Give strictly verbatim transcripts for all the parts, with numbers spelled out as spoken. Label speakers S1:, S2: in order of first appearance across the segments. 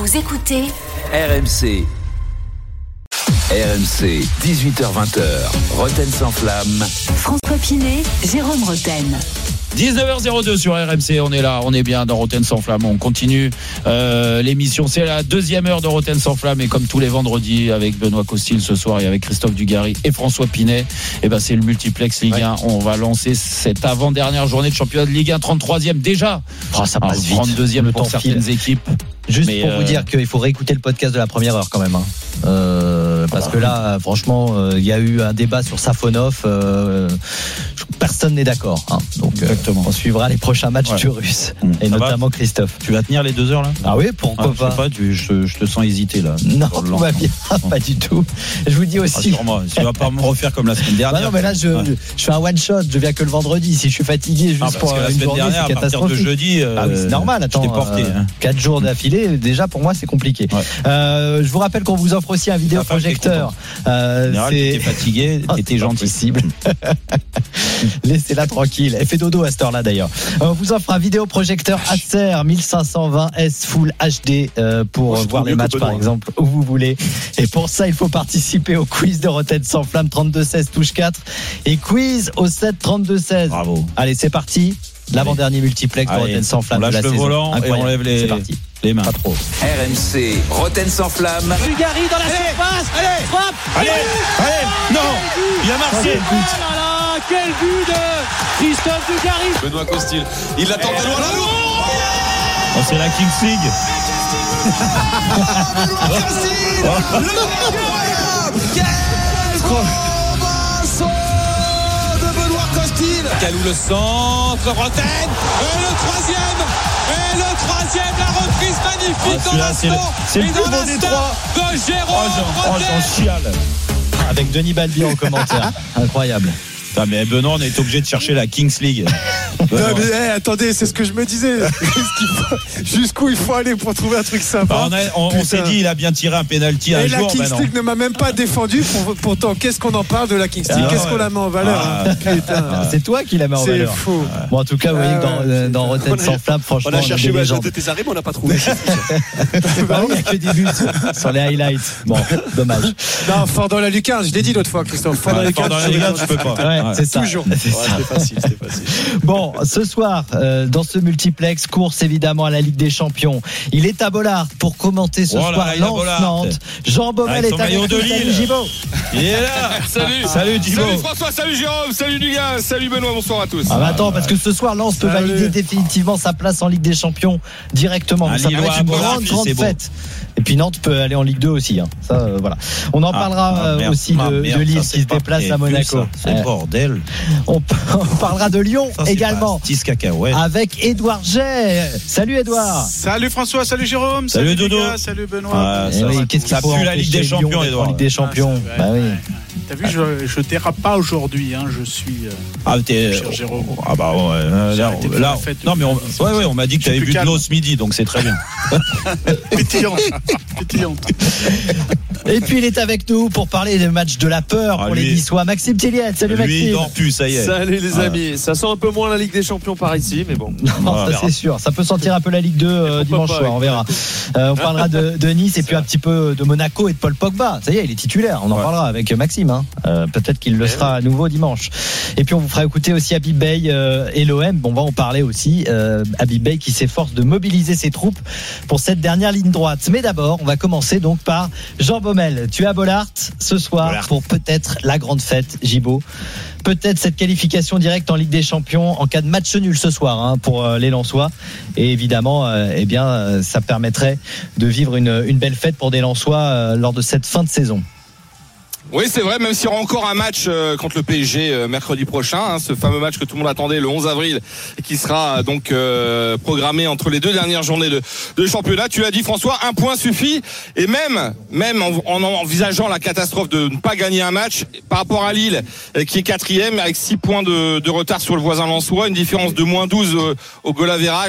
S1: Vous écoutez
S2: R M C. R M C, dix-huit heures vingt, Roten sans flamme.
S1: François Pinet, Jérôme Roten.
S3: dix-neuf heures zéro deux sur R M C, on est là, on est bien dans Roten sans flamme, on continue euh, l'émission, c'est la deuxième heure de Roten sans flamme et comme tous les vendredis avec Benoît Costil ce soir et avec Christophe Dugarry et François Pinet, et ben c'est le multiplex Ligue ouais. un, on va lancer cette avant-dernière journée de championnat de Ligue un, trente-troisième déjà,
S4: oh, ça passe vite.
S3: trente-deuxième pour certaines file. équipes.
S4: Juste
S3: Mais
S4: pour
S3: euh...
S4: vous dire qu'il faut réécouter le podcast de la première heure quand même hein. euh, parce que là franchement il euh, y a eu un débat sur Safonov, euh, personne n'est d'accord hein. Donc euh, on suivra les prochains matchs ouais. du Russe mmh. et ça notamment va Christophe.
S5: Tu vas tenir les deux heures là?
S4: Ah oui, pourquoi ah, pas,
S5: je sais pas tu, je, je te sens hésiter là.
S4: Non, tout va bien, pas du tout. Je vous dis aussi
S5: rassure-moi, tu vas pas me refaire comme la semaine dernière.
S4: Bah non mais là je, ouais. je fais un one shot, je viens que le vendredi, si je suis fatigué juste ah, pour
S5: la
S4: une
S5: semaine
S4: journée
S5: dernière,
S4: c'est catastrophique.
S5: À partir de jeudi euh,
S4: ah oui, c'est normal, attends,
S5: porté,
S4: euh,
S5: hein.
S4: quatre jours d'affilée déjà pour moi c'est compliqué. Ouais. Euh, je vous rappelle qu'on vous offre aussi un vidéoprojecteur.
S5: Euh, t'étais fatigué, t'étais gentil.
S4: Laissez-la tranquille. Elle fait dodo à cette heure-là d'ailleurs. On vous offre un vidéoprojecteur Acer mille cinq cent vingt S Full H D euh, pour Moi, voir les matchs par exemple où vous voulez. Et pour ça, il faut participer au quiz de Roten sans flamme trente-deux seize touche quatre et quiz au sept trente-deux seize.
S5: Bravo.
S4: Allez, c'est parti. L'avant-dernier multiplex de Roten sans flamme.
S5: On lâche
S4: de la
S5: le
S4: saison.
S5: volant
S4: Incroyable.
S5: et on lève les,
S4: c'est parti.
S5: les mains.
S4: Pas trop.
S2: R M C, Roten sans flamme.
S6: Dugarry dans la allez, surface. Allez, frappe.
S5: Allez, allez, allez. Non, il a marqué.
S6: Oh là là, quel but de Christophe Dugarry.
S7: Benoît Costil, il l'attend de loin.
S5: Oh, c'est la Kings League.
S7: Benoît Costil, l'incroyable. Quel robinson de Benoît Costil.
S6: Calou le centre, Roten. Et le troisième. Et le troisième, la reprise magnifique ah, dans l'instant.
S5: C'est le,
S6: et dans l'instant de Jérôme
S5: oh,
S6: Roten.
S5: Oh, j'en chiale.
S4: Avec Denis Balbi en commentaire. Incroyable.
S5: Ah mais Benoît, on est obligé de chercher la Kings League.
S8: Non mais hey, attendez, c'est ce que je me disais. Faut, jusqu'où il faut aller pour trouver un truc sympa.
S5: Bah, on, a, on, on s'est dit, il a bien tiré un penalty un
S8: et
S5: jour.
S8: Et la Kings
S5: bah
S8: League ne m'a même pas défendu. Pour, pourtant, qu'est-ce qu'on en parle de la Kings League? ah, Qu'est-ce ouais. qu'on la met en valeur ah, hein, putain.
S4: Ah, c'est toi qui la mets en
S8: c'est
S4: valeur.
S8: C'est faux.
S4: Bon, en tout cas, vous voyez que dans, euh, dans Roten sans flamme, franchement,
S7: on a cherché le jeu de tes arrêts, mais on n'a pas trouvé.
S4: Bah oui, il y a que des buts sur les highlights. Bon, dommage.
S8: Non, fort dans la lucarne, je l'ai dit l'autre fois, Christophe. Fort dans la lucarne,
S5: tu peux pas.
S4: C'est ça.
S8: Toujours.
S7: C'était facile, c'était facile.
S4: Bon, ce soir, euh, dans ce multiplex, course évidemment à la Ligue des Champions. Il est à Bollard pour commenter ce
S5: voilà,
S4: soir Lens-Nantes. Jean Baumel est avec nous. Salut Gibo.
S5: Il est là.
S7: Salut.
S5: Salut Gibo.
S7: Salut François, salut Jérôme, salut Dugas, salut Benoît, bonsoir à tous.
S4: Ah bah attends, parce que ce soir, Lens peut salut. valider définitivement sa place en Ligue des Champions directement. Donc ça peut être une grande, grande fête. Et puis Nantes peut aller en Ligue deux aussi. Hein. Ça, euh, voilà. On en parlera ah, merde, aussi de, merde, de Lille qui se déplace à Monaco.
S5: C'est euh, bordel.
S4: On, on parlera de Lyon ça, également.
S5: Cacahuètes.
S4: Avec Édouard Jay. Salut Édouard.
S8: Salut François, salut Jérôme.
S5: Salut, salut Dodo.
S8: Lucas, salut Benoît.
S5: Ah, ça, oui,
S4: qu'est-ce qu'il faut
S5: pue la Ligue des Champions, Édouard.
S4: Ligue des Champions. Ah, bah oui.
S8: T'as vu, je, je dérape pas aujourd'hui, hein, je suis. Euh,
S5: ah, t'es.
S8: Cher Jérôme.
S5: Ah, bah ouais. Euh, là, là non, mais on, ouais, ouais, on m'a dit que t'avais bu de l'eau ce midi, donc c'est très bien.
S8: Pétillante. Pétillante.
S4: Et puis il est avec nous pour parler des matchs de la peur ah, pour lui, les Niçois. Maxime Tilliette, salut
S5: lui,
S4: Maxime.
S5: Il dort plus, ça y est.
S7: Salut les ah. amis. Ça sent un peu moins la Ligue des Champions par ici, mais bon.
S4: Non, ça c'est sûr. Ça peut sentir un peu la Ligue deux euh, dimanche pas, soir, on verra. Euh, on parlera de, de Nice et puis un petit peu de Monaco et de Paul Pogba. Ça y est, il est titulaire. On en ouais. parlera avec Maxime. Hein. Euh, peut-être qu'il le sera à nouveau dimanche. Et puis on vous fera écouter aussi Habib Beye euh, et l'O M. Bon, on va en parler aussi. Euh, Habib Beye qui s'efforce de mobiliser ses troupes pour cette dernière ligne droite. Mais d'abord, on va commencer donc par Jean Baumel. Tu es à Bollard ce soir Bollard. Pour peut-être la grande fête, Gibo. Peut-être cette qualification directe en Ligue des Champions en cas de match nul ce soir hein, pour euh, les Lensois. Et évidemment, euh, eh bien, euh, ça permettrait de vivre une, une belle fête pour des Lensois euh, lors de cette fin de saison.
S7: Oui, c'est vrai, même s'il y aura encore un match euh, contre le P S G euh, mercredi prochain, hein, ce fameux match que tout le monde attendait le onze avril et qui sera euh, donc euh, programmé entre les deux dernières journées de, de championnat. Tu l'as dit François, un point suffit et même même en, en envisageant la catastrophe de ne pas gagner un match par rapport à Lille euh, qui est quatrième avec six points de, de retard sur le voisin lensois, une différence de moins douze euh, au goal average.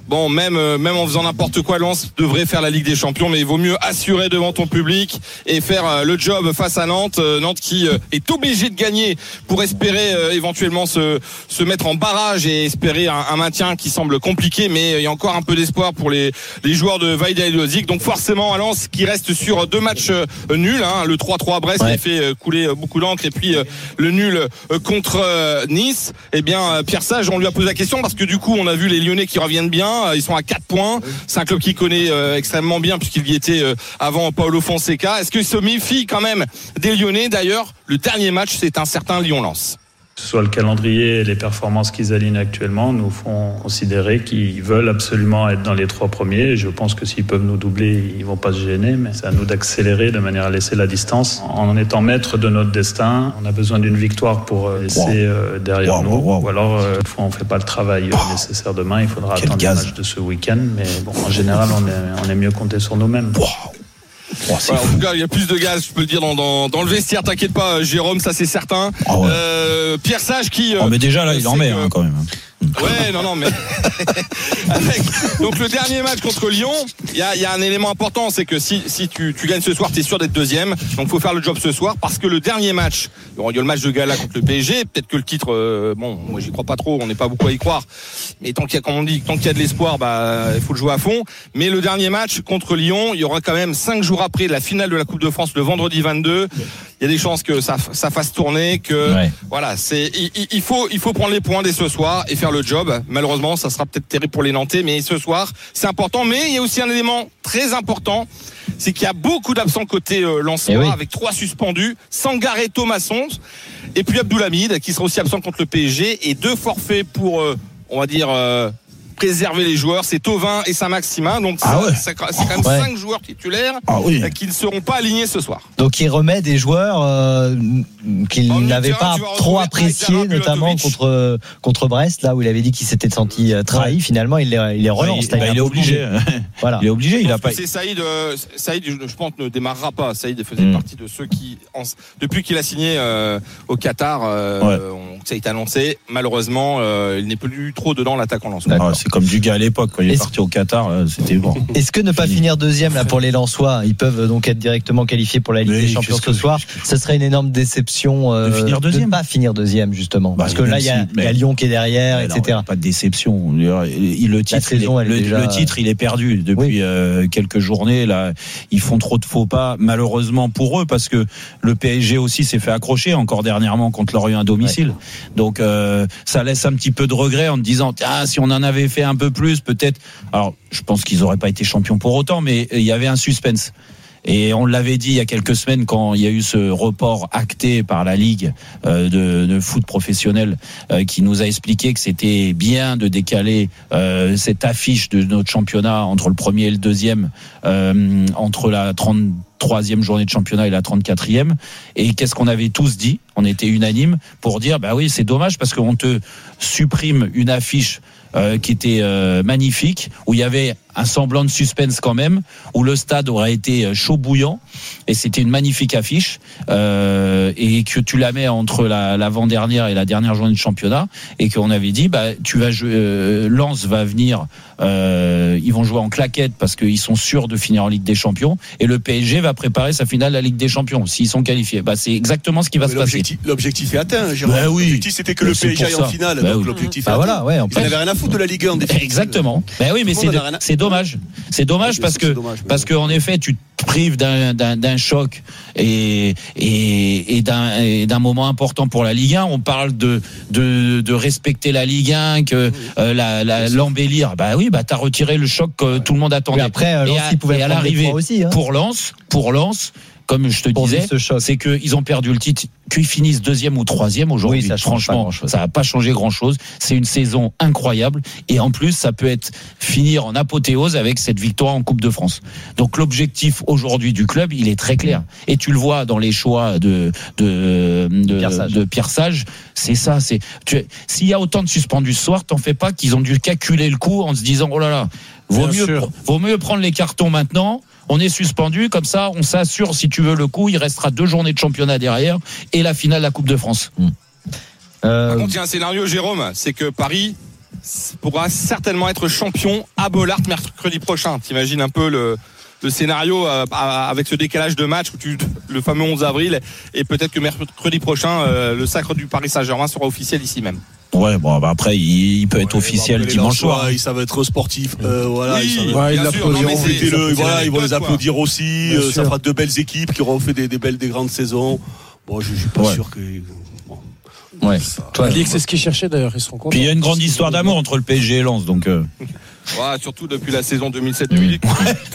S7: bon, même euh, même en faisant n'importe quoi, Lens devrait faire la Ligue des Champions, mais il vaut mieux assurer devant ton public et faire euh, le job face à Nantes. Euh, Nantes qui euh, est obligé de gagner pour espérer euh, éventuellement se se mettre en barrage et espérer un, un maintien qui semble compliqué, mais il y a encore un peu d'espoir pour les les joueurs de Valladolid. Donc forcément, à Lens qui reste sur deux matchs euh, nuls, hein, le trois trois à Brest, ouais, qui a fait euh, couler euh, beaucoup d'encre, et puis euh, le nul euh, contre euh, Nice. Eh bien, euh, Pierre Sage, on lui a posé la question parce que du coup, on a vu les Lyonnais qui reviennent bien. Ils sont à quatre points. C'est un club qui connaît euh, extrêmement bien puisqu'il y était euh, avant Paulo Fonseca. Est-ce qu'il se méfie quand même des Lyonnais? D'ailleurs, le dernier match, c'est un certain Lyon-Lens.
S9: Que ce soit le calendrier et les performances qu'ils alignent actuellement nous font considérer qu'ils veulent absolument être dans les trois premiers. Je pense que s'ils peuvent nous doubler, ils vont pas se gêner, mais c'est à nous d'accélérer de manière à laisser la distance. En étant maître de notre destin, on a besoin d'une victoire pour laisser wow. derrière wow, nous. Wow, wow. Ou alors, euh, une fois on fait pas le travail wow. nécessaire demain, il faudra Quel attendre gaz. le match de ce week-end. Mais bon, en général, on est, on est mieux compté sur nous-mêmes. Wow.
S7: Oh, voilà, en tout cas, il y a plus de gaz, je peux le dire, dans, dans, dans le vestiaire. T'inquiète pas, Jérôme, ça c'est certain.
S5: Oh ouais.
S7: euh, Pierre Sage qui.
S5: Oh, mais déjà là, il en met que... hein, quand même.
S7: Ouais, non, non, mais avec... donc le dernier match contre Lyon, il y a, y a un élément important, c'est que si, si tu, tu gagnes ce soir, t'es sûr d'être deuxième. Donc faut faire le job ce soir, parce que le dernier match, bon, il y a le match de gala contre le P S G. Peut-être que le titre, euh, bon, moi j'y crois pas trop, on n'est pas beaucoup à y croire. Mais tant qu'il y a, comme on dit, tant qu'il y a de l'espoir, bah, il faut le jouer à fond. Mais le dernier match contre Lyon, il y aura quand même cinq jours après la finale de la Coupe de France, le vendredi vingt-deux. Il y a des chances que ça, ça fasse tourner, que ouais. voilà, c'est, il, il faut, il faut prendre les points dès ce soir et faire le job. Malheureusement, ça sera peut-être terrible pour les Nantais, mais ce soir, c'est important. Mais il y a aussi un élément très important, c'est qu'il y a beaucoup d'absents côté euh, Lensois, oui. avec trois suspendus, Sangaré, Thomasson, et puis Abdoulhamid, qui sera aussi absent contre le P S G, et deux forfaits pour, euh, on va dire, euh, préserver les joueurs, c'est Thauvin et Saint-Maximin. Donc ah ouais. c'est quand même ouais. cinq joueurs titulaires ah oui. qui ne seront pas alignés ce soir.
S4: Donc il remet des joueurs euh, qu'il bon, n'avait pas trop appréciés, notamment contre contre Brest, là où il avait dit qu'il s'était senti trahi. Ouais. Finalement, il les, il les relance.
S5: Bah, il, bah, il est obligé. Voilà. Il est obligé. Il a pas.
S7: C'est Saïd. Euh, Saïd, je pense, ne démarrera pas. Saïd faisait mm. partie de ceux qui, en, depuis qu'il a signé euh, au Qatar, euh, ouais. on, ça a été annoncé. Malheureusement, euh, il n'est plus trop dedans l'attaquant Lensois.
S5: C'est comme Dugas à l'époque, quand il est, est parti au Qatar, c'était bon.
S4: Est-ce que ne pas finir deuxième là pour les Lensois, ils peuvent donc être directement qualifiés pour la Ligue oui, des Champions ce soir, ce serait une énorme déception euh, de, finir deuxième. de ne pas finir deuxième justement, bah, parce que là il y, si, y a Lyon qui est derrière, et cetera.
S5: Non, pas de déception. Il, le titre, il est, le, déjà... le titre, il est perdu depuis oui. euh, quelques journées. Là, ils font trop de faux pas, malheureusement pour eux, parce que le P S G aussi s'est fait accrocher encore dernièrement contre Lorient à domicile. Ouais. Donc euh, ça laisse un petit peu de regret en te disant, ah, si on en avait fait un peu plus, peut-être. Alors, je pense qu'ils n'auraient pas été champions pour autant, mais il y avait un suspense. Et on l'avait dit il y a quelques semaines quand il y a eu ce report acté par la Ligue euh, de, de foot professionnel euh, qui nous a expliqué que c'était bien de décaler euh, cette affiche de notre championnat entre le premier et le deuxième, euh, entre la trente-troisième journée de championnat et la trente-quatrième. Et qu'est-ce qu'on avait tous dit? On était unanimes pour dire, bah oui, c'est dommage parce qu'on te supprime une affiche Euh, qui était euh, magnifique, où il y avait un semblant de suspense quand même, où le stade aurait été chaud bouillant, et c'était une magnifique affiche, euh, et que tu la mets entre la, l'avant-dernière et la dernière journée de championnat, et qu'on avait dit, bah tu vas jouer, euh, Lens va venir, euh, ils vont jouer en claquette parce qu'ils sont sûrs de finir en Ligue des Champions, et le P S G va préparer sa finale de la Ligue des Champions s'ils sont qualifiés. Bah c'est exactement ce qui va Mais se
S10: l'objectif,
S4: passer.
S10: L'objectif est atteint, Jérôme.
S5: Bah oui.
S10: L'objectif c'était que bah, le P S G aille en finale, bah donc oui. l'objectif
S4: bah
S10: est
S4: voilà,
S10: atteint.
S4: ouais, en
S10: plus. Il n'avait rien à foutre de la Ligue un en définitive.
S3: Exactement. Ben oui, mais c'est, de, c'est dommage. C'est dommage parce que dommage, parce qu'en effet, tu te prives d'un, d'un, d'un choc et, et, et, d'un, et d'un moment important pour la Ligue un. On parle de, de, de respecter la Ligue un, que euh, la, la, l'embellir. Bah oui, bah t'as retiré le choc que tout le monde attendait.
S4: Mais après, Lens, il pouvait
S3: et à l'arrivée
S4: aussi, hein.
S3: pour Lens, pour Lens. Comme je te pour disais, c'est qu'ils ont perdu le titre, qu'ils finissent deuxième ou troisième aujourd'hui. Oui, ça franchement, ça n'a pas changé grand-chose. C'est une saison incroyable. Et en plus, ça peut être finir en apothéose avec cette victoire en Coupe de France. Donc l'objectif aujourd'hui du club, il est très clair. Et tu le vois dans les choix de, de, de, Pierre Sage. de Pierre Sage. C'est ça. C'est, tu, s'il y a autant de suspendus ce soir, t'en fais pas qu'ils ont dû calculer le coup en se disant, oh là là, vaut mieux, vaut mieux prendre les cartons maintenant. On est suspendu, comme ça, on s'assure, si tu veux le coup, il restera deux journées de championnat derrière et la finale de la Coupe de France. Mmh.
S7: Euh... Par contre, il y a un scénario, Jérôme, c'est que Paris pourra certainement être champion à Bollaert mercredi prochain. T'imagines un peu le le scénario euh, avec ce décalage de match où tu, le fameux onze avril, et peut-être que mercredi prochain euh, le sacre du Paris Saint-Germain sera officiel ici même.
S5: Ouais, bon, bah après, il, il peut être ouais, officiel bon, dimanche soir.
S10: Ils savent être sportifs. Euh, voilà,
S8: oui,
S10: ils,
S8: ouais, ils,
S10: sûr, non, le, voilà, ils vont les applaudir quoi. Aussi. Euh, ça fera de belles équipes qui auront fait des, des belles, des grandes saisons. Bon, je, je suis pas
S5: ouais.
S10: sûr que. Bon.
S3: Ouais.
S8: Toi, Ligue, c'est ce qu'ils cherchaient d'ailleurs. Ils seront contents.
S5: Puis il y a une grande histoire d'amour entre le P S G et Lens, donc. Euh...
S7: Ouais, surtout depuis la saison deux mille sept deux mille huit.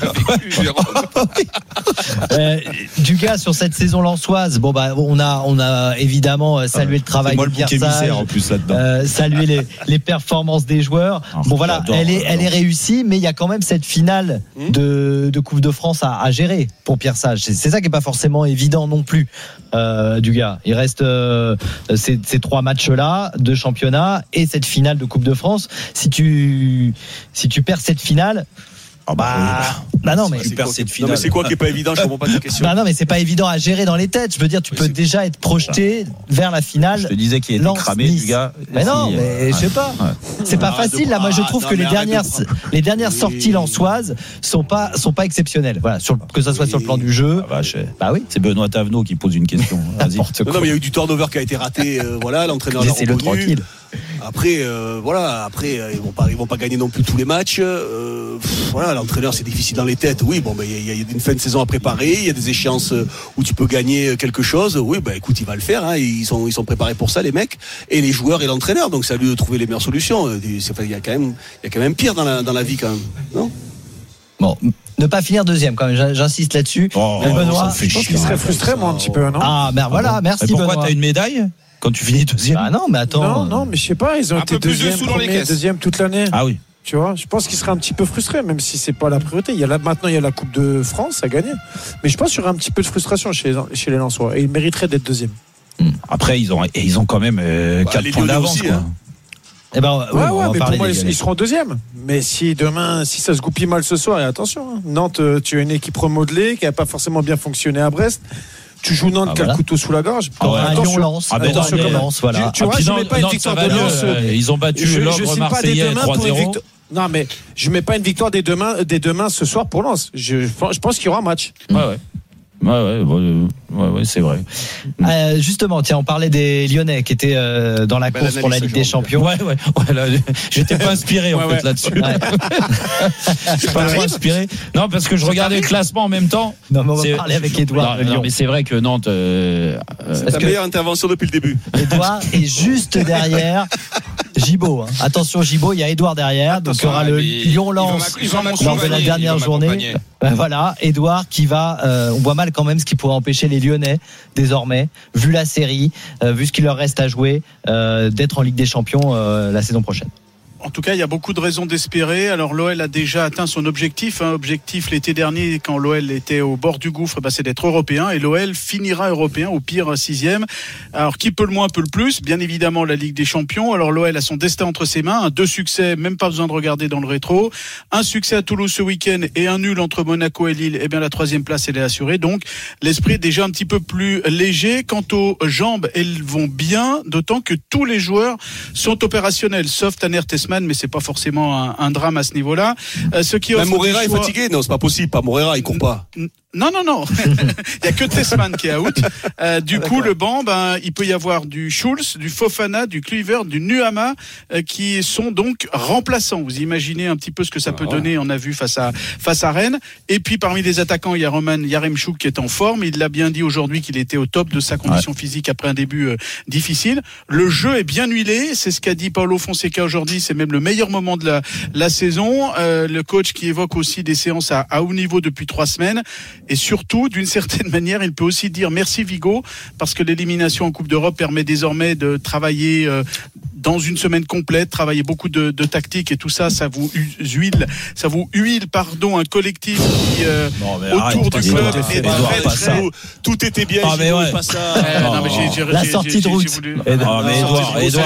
S4: euh, Dugas, sur cette saison lensoise, bon bah on a on a évidemment salué le travail
S5: de
S4: Pierre Sage,
S5: en plus là-dedans.
S4: Euh, salué les, les performances des joueurs. Alors, bon voilà, elle est elle est réussie, mais il y a quand même cette finale de, de Coupe de France à, à gérer pour Pierre Sage. C'est, c'est ça qui est pas forcément évident non plus. Euh, Dugas, il reste euh, ces, ces trois matchs-là de championnat et cette finale de Coupe de France. Si tu si tu perds cette finale, oh bah, bah, bah non mais
S10: c'est quoi, cette finale. Non mais c'est quoi qui est pas évident, je comprends pas ta question.
S4: Bah non mais c'est pas évident à gérer dans les têtes. Je veux dire, tu oui, peux déjà être projeté voilà. vers la finale.
S5: Je te disais qu'il était Lance, cramé, nice. Du gars.
S4: Mais non, mais euh, je sais pas. Ouais. C'est pas ah, facile. Là, moi, je trouve ah, que non, les dernières, de... les dernières oui. sorties lensoises sont pas, sont pas exceptionnelles. Voilà, sur, que ça soit oui. sur le plan du jeu.
S5: Ah, bah, je... bah oui. C'est Benoît Tavenot qui pose une question. Vas-y.
S10: Non, non, mais il y a eu du turnover qui a été raté. Euh, voilà, l'entraîneur l'a
S4: le tranquille.
S10: Après, euh, voilà, après euh, ils vont pas, ils vont pas gagner non plus tous les matchs. Euh, pff, voilà, l'entraîneur c'est difficile dans les têtes. Oui, bon, ben il y, y a une fin de saison à préparer, il y a des échéances où tu peux gagner quelque chose. Oui, ben écoute, il va le faire. Hein, ils sont, ils sont préparés pour ça, les mecs, et les joueurs et l'entraîneur. Donc c'est à lui de trouver les meilleures solutions. Il y a quand même, il y a quand même pire dans la, dans la vie quand même, non?
S4: Bon. Ne pas finir deuxième quand même, j'insiste là-dessus.
S5: Oh,
S8: Benoît, je pense qu'il serait frustré moi un petit peu, non?
S4: Ah, ben voilà, merci.
S5: Et pourquoi
S4: Benoît.
S5: T'as une médaille quand tu finis deuxième?
S4: Ah non, mais attends.
S8: Non, non, mais je sais pas, ils ont
S7: un
S8: été deuxième, premier, deuxième toute l'année.
S5: Ah oui.
S8: Tu vois, je pense qu'il serait un petit peu frustré, même si c'est pas la priorité. Il y a là, maintenant, il y a la Coupe de France à gagner. Mais je pense qu'il y aurait un petit peu de frustration chez, chez les Lensois. Et ils mériteraient d'être deuxième.
S5: Après, ils ont, et ils ont quand même euh, bah, quatre points d'avance. Aussi, hein.
S4: Eh ben,
S8: ouais, ouais, mais pour moi, ils, ils seront deuxième. Mais si demain, si ça se goupille mal ce soir, et attention, hein, Nantes, tu as une équipe remodelée qui n'a pas forcément bien fonctionné à Brest. Tu joues Nantes ah, qui a voilà. le couteau sous la gorge.
S4: Ah, ouais. Attention, Lens. Ah, ben attention, non, Lens, voilà.
S8: Tu, tu vois, je mets pas une victoire de Lens.
S5: Ils ont battu l'Ogre Marseillais trois zéro.
S8: Non, mais je mets pas une victoire des deux mains, des deux mains ce soir pour Lens. Je, je pense qu'il y aura un match.
S5: Ouais, ouais. Ouais, ouais, ouais, ouais, ouais, c'est vrai.
S4: Euh, justement, tiens, on parlait des Lyonnais qui étaient euh, dans la course pour la Ligue des Champions.
S5: Ouais, ouais, ouais là, j'étais pas inspiré en ouais, fait ouais. là-dessus. Ouais. Je suis pas trop inspiré. Non, parce que je regardais le classement en même temps.
S4: Non, mais on va c'est... parler avec Edouard.
S5: Non, non, mais c'est vrai que Nantes. Euh,
S10: c'est la meilleure intervention depuis le début.
S4: Edouard est juste derrière Gibaud. Hein. Attention, Gibaud, il y a Edouard derrière. Attention, donc il y aura le Lyon-Lens lors de la dernière journée. Ben voilà, Edouard qui va. Euh, on voit mal quand même ce qui pourrait empêcher les Lyonnais désormais, vu la série, euh, vu ce qu'il leur reste à jouer, euh, d'être en Ligue des Champions euh, la saison prochaine.
S11: En tout cas, il y a beaucoup de raisons d'espérer. Alors l'O L a déjà atteint son objectif. Hein. Objectif l'été dernier, quand l'O L était au bord du gouffre, bah, c'est d'être européen. Et l'O L finira européen, au pire sixième. Alors qui peut le moins, peut le plus. Bien évidemment, la Ligue des Champions. Alors l'O L a son destin entre ses mains. Un, deux succès, même pas besoin de regarder dans le rétro. Un succès à Toulouse ce week-end et un nul entre Monaco et Lille. Eh bien, la troisième place, elle est assurée. Donc, l'esprit est déjà un petit peu plus léger. Quant aux jambes, elles vont bien. D'autant que tous les joueurs sont opérationnels, sauf Tanner Tessman. Mais c'est pas forcément un, un drame à ce niveau-là.
S10: Euh, ce qui Même Moreira choix... est fatigué. Non, c'est pas possible. Pas Moreira, il court pas.
S11: Non, non, non. Il y a que Tessman qui est out. Euh, du ah, coup, le banc, ben, il peut y avoir du Schulz, du Fofana, du Kluivert, du Nuama, euh, qui sont donc remplaçants. Vous imaginez un petit peu ce que ça peut ah, donner. On a vu face à face à Rennes. Et puis parmi les attaquants, il y a Roman Yaremchuk qui est en forme. Il l'a bien dit aujourd'hui qu'il était au top de sa condition ouais. physique après un début euh, difficile. Le jeu est bien huilé. C'est ce qu'a dit Paulo Fonseca aujourd'hui. C'est même le meilleur moment de la, la saison. Euh, le coach qui évoque aussi des séances à, à haut niveau depuis trois semaines. Et surtout, d'une certaine manière, il peut aussi dire merci Vigo, parce que l'élimination en Coupe d'Europe permet désormais de travailler euh, dans une semaine complète, travailler beaucoup de, de tactique et tout ça, ça vous huile, ça vous huile, pardon, un collectif qui euh, non, autour arrête, du club est très, très,
S10: tout était bien.
S5: Ah, mais ouais.
S10: Pas ça.
S4: Euh, non, mais j'ai, j'ai, la j'ai, sortie j'ai, de route.
S5: Voulu... Ah, mais Edouard, Edouard,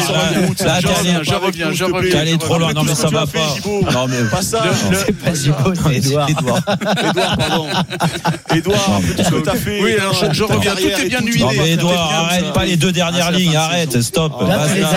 S11: je reviens, je reviens.
S5: T'es allé trop loin, non mais ça va pas.
S10: Non mais pas ça.
S4: C'est pas Gibaud, c'est Edouard.
S10: Edouard, pardon. Edouard, tout ce que t'as fait.
S11: Oui, alors je reviens. Tout est bien huilé.
S5: Non mais Edouard, arrête pas les deux dernières lignes, arrête, stop.
S4: Là, tu les as énervés.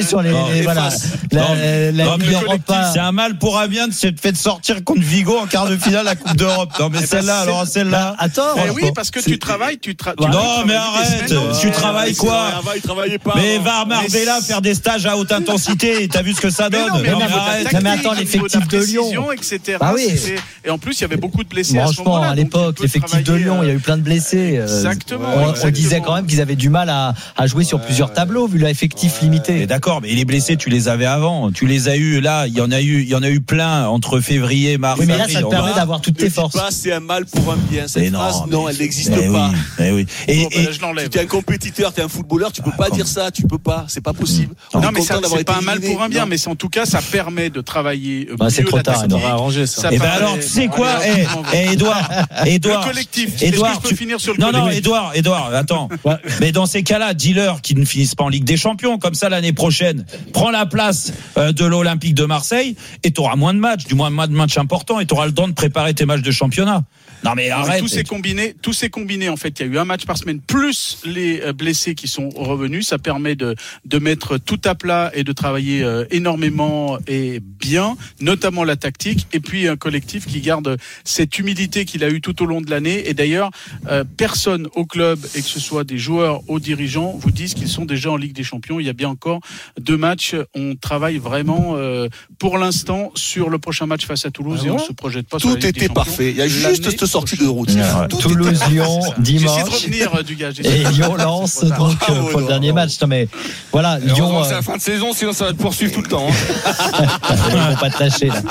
S4: jouer sur les, les voilà, la,
S5: non,
S4: la, la
S5: non,
S4: Ligue Europa.
S5: C'est un mal pour Amiens de s'être fait sortir contre Vigo en quart de finale à la Coupe d'Europe. Non, mais
S11: Eh ben,
S5: celle-là,
S11: c'est-
S5: alors celle-là.
S4: Attends.
S11: Eh oui, parce que tu travailles, tu, tra- tu
S5: Non,
S11: travailles
S5: mais
S11: des
S5: arrête.
S11: semaines entières.
S5: Tu travailles quoi?
S10: Il travaillait pas.
S5: Mais
S10: avant.
S5: va à Marbella
S11: Mais
S5: faire des stages à haute intensité. T'as vu ce que ça
S11: Mais
S5: donne?
S11: non, mais
S5: Non,
S11: au
S5: mais
S11: niveau de la
S5: arrête.
S11: tactique,
S4: Non, mais attends,
S11: au niveau
S4: l'effectif
S11: la
S4: de Lyon.
S11: précision, et cetera.
S4: Ah oui.
S11: c'est- Et en plus, il y avait beaucoup de blessés à ce
S4: Franchement,
S11: moment-là.
S4: à
S11: donc tu
S4: l'époque,
S11: peux
S4: l'effectif de
S11: travailler,
S4: Lyon, il y a
S11: euh,
S4: eu plein de blessés. euh,
S11: Exactement,
S4: On, on
S11: exactement.
S4: disait quand même qu'ils avaient du mal à, à jouer sur plusieurs tableaux vu l'effectif
S5: Mais
S4: limité.
S5: d'accord, mais les blessés, tu les avais avant. Tu les as eu là. Il y en a eu, il y en a eu plein entre février, mars.
S4: Oui, mais là,
S5: avril.
S4: ça te
S5: On
S4: permet
S5: va-
S4: d'avoir toutes
S10: Ne
S4: tes
S10: dis
S4: forces.
S10: pas, c'est un mal pour un bien. Cette
S5: Mais non,
S10: phrase,
S5: mais-
S10: non, elle n'existe
S5: Eh
S10: pas.
S5: oui, eh oui. Et,
S11: Bon, ben
S5: et-
S11: là, je l'enlève.
S10: Tu es un compétiteur, tu es un footballeur, tu peux pas
S5: comme-
S10: dire ça, tu peux pas, c'est pas possible. On
S11: Non,
S10: est
S11: mais
S10: content
S11: ça,
S10: d'avoir
S11: c'est
S10: été
S11: pas un mal
S10: éliminé.
S11: pour un bien,
S10: Non.
S11: mais c'est- en tout cas, ça permet de travailler
S4: Bah, c'est
S11: mieux
S4: trop
S11: la
S4: tard,
S11: tactique.
S4: on aurait
S8: arrangé ça.
S11: Ça
S5: Eh ben
S11: permet-
S5: alors, tu sais
S11: Bon,
S5: quoi,
S11: allez,
S5: eh,
S11: on va-
S5: eh, Edouard, Edouard,
S11: Le collectif. Est-ce que je
S5: Edouard,
S11: peux
S5: tu-
S11: finir sur le
S5: non, non,
S11: collectif
S5: Edouard, Edouard, attends. Mais dans ces cas-là, dis-leur qu'ils ne finissent pas en Ligue des Champions, comme ça l'année prochaine. Prends la place euh, de l'Olympique de Marseille et tu auras moins de matchs, du moins moins de matchs importants, et tu auras le temps de préparer tes matchs de championnat. Non mais
S11: Non, mais
S5: arrête.
S11: Tout s'est combiné, tout s'est combiné en fait. Il y a eu un match par semaine plus les euh, blessés qui sont revenus. Ça permet de de mettre tout à plat et de travailler euh, énormément et bien, notamment la tactique. Et puis un collectif qui garde cette humilité qu'il a eu tout au long de l'année. Et d'ailleurs, euh, personne au club, et que ce soit des joueurs aux dirigeants, vous disent qu'ils sont déjà en Ligue des Champions. Il y a bien encore deux matchs. On travaille vraiment euh, pour l'instant sur le prochain match face à Toulouse
S10: Ah
S11: et on
S10: ouais.
S11: se projette pas sur la
S10: Tout
S11: Ligue des
S10: était
S11: Champions.
S10: parfait. Il y a juste
S11: L'année
S10: cette sortie de route.
S4: Ouais.
S10: Tout était
S4: Toulouse,
S10: parfait.
S4: Lyon,
S11: J'essaie de
S4: dimanche.
S11: revenir euh, du gars. j'essaie
S4: Et
S11: de-
S4: Lyon lance
S11: C'est trop
S4: donc
S11: tard.
S4: euh,
S10: Bravo,
S4: pour le
S10: Edouard,
S4: dernier
S10: bravo.
S4: match. Non mais voilà,
S7: Et heureusement
S4: Lyon,
S7: que c'est
S4: euh,
S7: la fin de saison, sinon ça va te poursuivre tout le temps. hein.
S4: ils vont pas te lâcher là.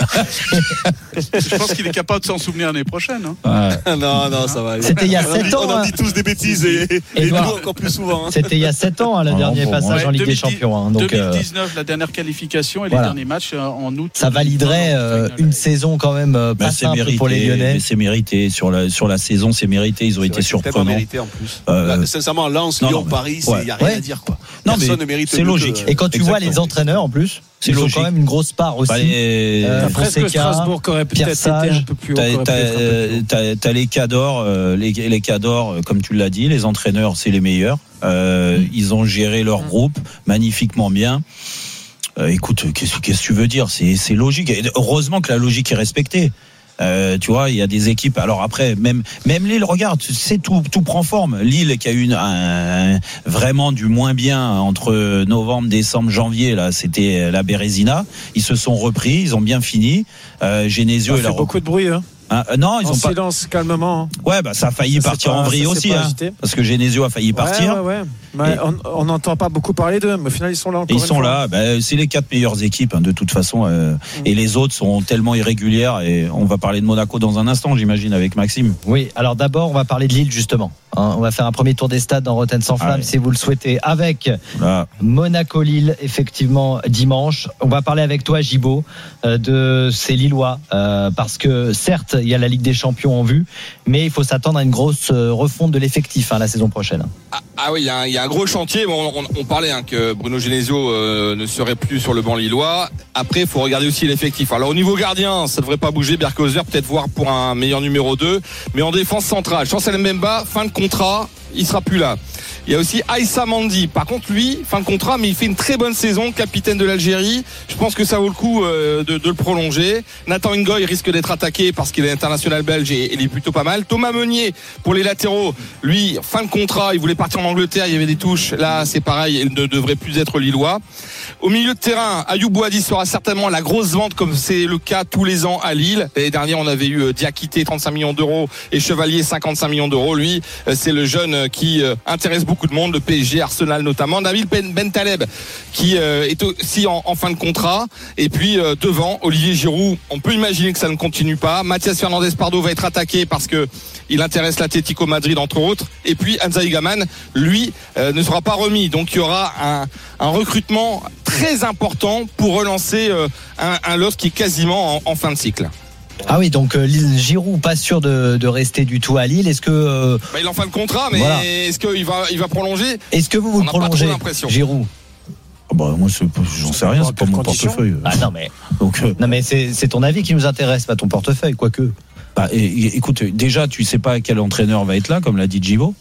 S11: Je pense qu'il est capable de s'en souvenir l'année prochaine. hein.
S10: Non, non, ça va aller.
S4: C'était il y a
S10: On en
S4: sept
S10: dit-
S4: ans,
S10: On en
S4: hein.
S10: dit tous des bêtises et, et
S4: Edouard.
S10: nous encore plus souvent. hein.
S4: C'était il y a sept ans, hein, le
S5: Ah,
S4: dernier
S5: bon,
S4: passage
S11: Ouais,
S4: en Ligue des
S11: 2010
S4: Champions. hein. Donc euh,
S11: deux mille dix-neuf, la dernière qualification et
S4: voilà.
S11: les derniers matchs euh, en août.
S4: ça validerait euh, une saison quand même euh,
S5: Mais
S4: pas
S5: c'est
S4: simple
S5: mérité,
S4: pour les Lyonnais.
S5: mais c'est mérité sur la sur la saison, c'est mérité. Ils ont été
S10: C'est tellement
S5: surprenants.
S10: mérité en plus.
S5: Euh,
S10: Là, sincèrement, Lens,
S5: non,
S10: Lyon,
S5: non, mais-
S10: Paris, il
S5: ouais.
S10: n'y a rien
S4: Ouais.
S10: à dire. Quoi.
S5: Non,
S10: Personne
S5: mais
S10: ne mérite
S5: c'est
S10: mieux
S5: logique.
S10: que-
S4: Et quand tu vois
S5: Exactement.
S4: les entraîneurs en plus,
S5: C'est
S4: ils ont
S5: logique.
S4: quand même une grosse part aussi.
S5: Bah, les-
S4: Euh,
S8: Après, est-ce que
S4: Fonseca,
S8: Strasbourg aurait
S4: Pierre
S8: peut-être été
S4: Sage,
S8: un peu plus haut,
S5: T'as,
S8: aurait pu
S5: t'as,
S8: être un peu plus haut.
S5: t'as- t'as les cadors, euh, les, les cadors, euh, comme tu l'as dit, les entraîneurs, c'est les meilleurs. Euh, Ils ont géré leur groupe magnifiquement bien. Euh, écoute, qu'est-ce, qu'est-ce que tu veux dire? C'est, c'est logique. Et heureusement que la logique est respectée. Euh, tu vois, il y a des équipes. Alors après, même même Lille, regarde, tu sais, tout tout prend forme. Lille qui a eu une, un, vraiment du moins bien entre novembre, décembre, janvier. Là, c'était la Bérésina. Ils se sont repris, ils ont bien fini. Euh, Genesio
S8: Ça
S5: et
S8: fait
S5: la
S8: beaucoup de bruit. Hein.
S5: Hein, euh, non, ils
S8: En
S5: ont pas.
S8: silence, calmement. hein.
S5: Ouais, bah ça a failli
S8: Ça, c'est
S5: partir
S8: pas-
S5: en vrille
S8: ça, c'est
S5: aussi,
S8: pas
S5: hein,
S8: agité.
S5: parce que Genesio a failli partir.
S8: Ouais, ouais, ouais. Mais
S5: Et-
S8: on n'entend pas beaucoup parler d'eux, mais au final, ils sont là encore.
S5: Et ils
S8: une
S5: sont
S8: fois.
S5: là, bah, c'est les quatre meilleures équipes hein, de toute façon, euh, et les autres sont tellement irrégulières. Et on va parler de Monaco dans un instant, j'imagine, avec Maxime.
S4: Oui, alors d'abord, on va parler de Lille justement. Hein, on va faire un premier tour des stades dans Rotten sans flamme
S5: Ah ouais.
S4: si vous le souhaitez, avec
S5: Là,
S4: Monaco-Lille, effectivement, dimanche. On va parler avec toi, Gibaud, euh, de ces Lillois, euh, parce que certes, il y a la Ligue des Champions en vue, mais il faut s'attendre à une grosse euh, refonte de l'effectif hein, la saison prochaine.
S7: Ah, ah oui, il y, a un- il y a un gros chantier. Bon, on, on parlait hein, que Bruno Genesio euh, ne serait plus sur le banc lillois. Après, il faut regarder aussi l'effectif. Alors au niveau gardien, ça devrait pas bouger. Berkhauser peut-être voir pour un meilleur numéro deux. Mais en défense centrale, Chancel Mbemba, fin de contrat, il sera plus là. Il y a aussi Aïssa Mandi. Par contre, lui, fin de contrat, mais il fait une très bonne saison, capitaine de l'Algérie. Je pense que ça vaut le coup euh, de, de le prolonger. Nathan Ngoy risque d'être attaqué parce qu'il est international belge et il est plutôt pas mal. Thomas Meunier, pour les latéraux, lui, fin de contrat, il voulait partir en Angleterre, il y avait des touches. Là, c'est pareil, il ne devrait plus être lillois. Au milieu de terrain, Ayoub Bouhaddi sera certainement la grosse vente comme c'est le cas tous les ans à Lille. L'année dernière, on avait eu euh, Diakité, trente-cinq millions d'euros et Chevalier, cinquante-cinq millions d'euros. Lui, euh, c'est le jeune euh, qui euh, intéresse beaucoup de monde, le P S G, Arsenal notamment. Nabil Ben, Ben Taleb qui euh, est aussi en, en fin de contrat. Et puis euh, devant, Olivier Giroud, on peut imaginer que ça ne continue pas. Mathias Fernandez Pardo va être attaqué parce que il intéresse l'Atlético Madrid entre autres. Et puis Anzaï Gaman, lui, euh, ne sera pas remis. Donc il y aura un, un recrutement très important pour relancer euh, un, un L O S qui est quasiment en, en fin de cycle.
S4: Ah oui, donc euh, Giroud pas sûr de, de rester du tout à Lille. Est-ce que euh,
S7: Bah, il est en fin de contrat, mais
S4: Voilà.
S7: est-ce qu'il va, il va prolonger?
S4: est-ce que vous vous
S7: On
S4: le
S7: n'a pas trop
S4: prolongez,
S7: l'impression.
S4: Giroud?
S5: Ah bah, moi, c'est, j'en sais rien, c'est pas mon
S8: conditions
S5: portefeuille.
S4: Ah non mais
S5: Donc, euh,
S4: non mais c'est c'est ton avis qui nous intéresse, pas ton portefeuille, quoique.
S5: bah, et- et- écoute, déjà, tu sais pas quel entraîneur va être là, comme l'a dit Gibo.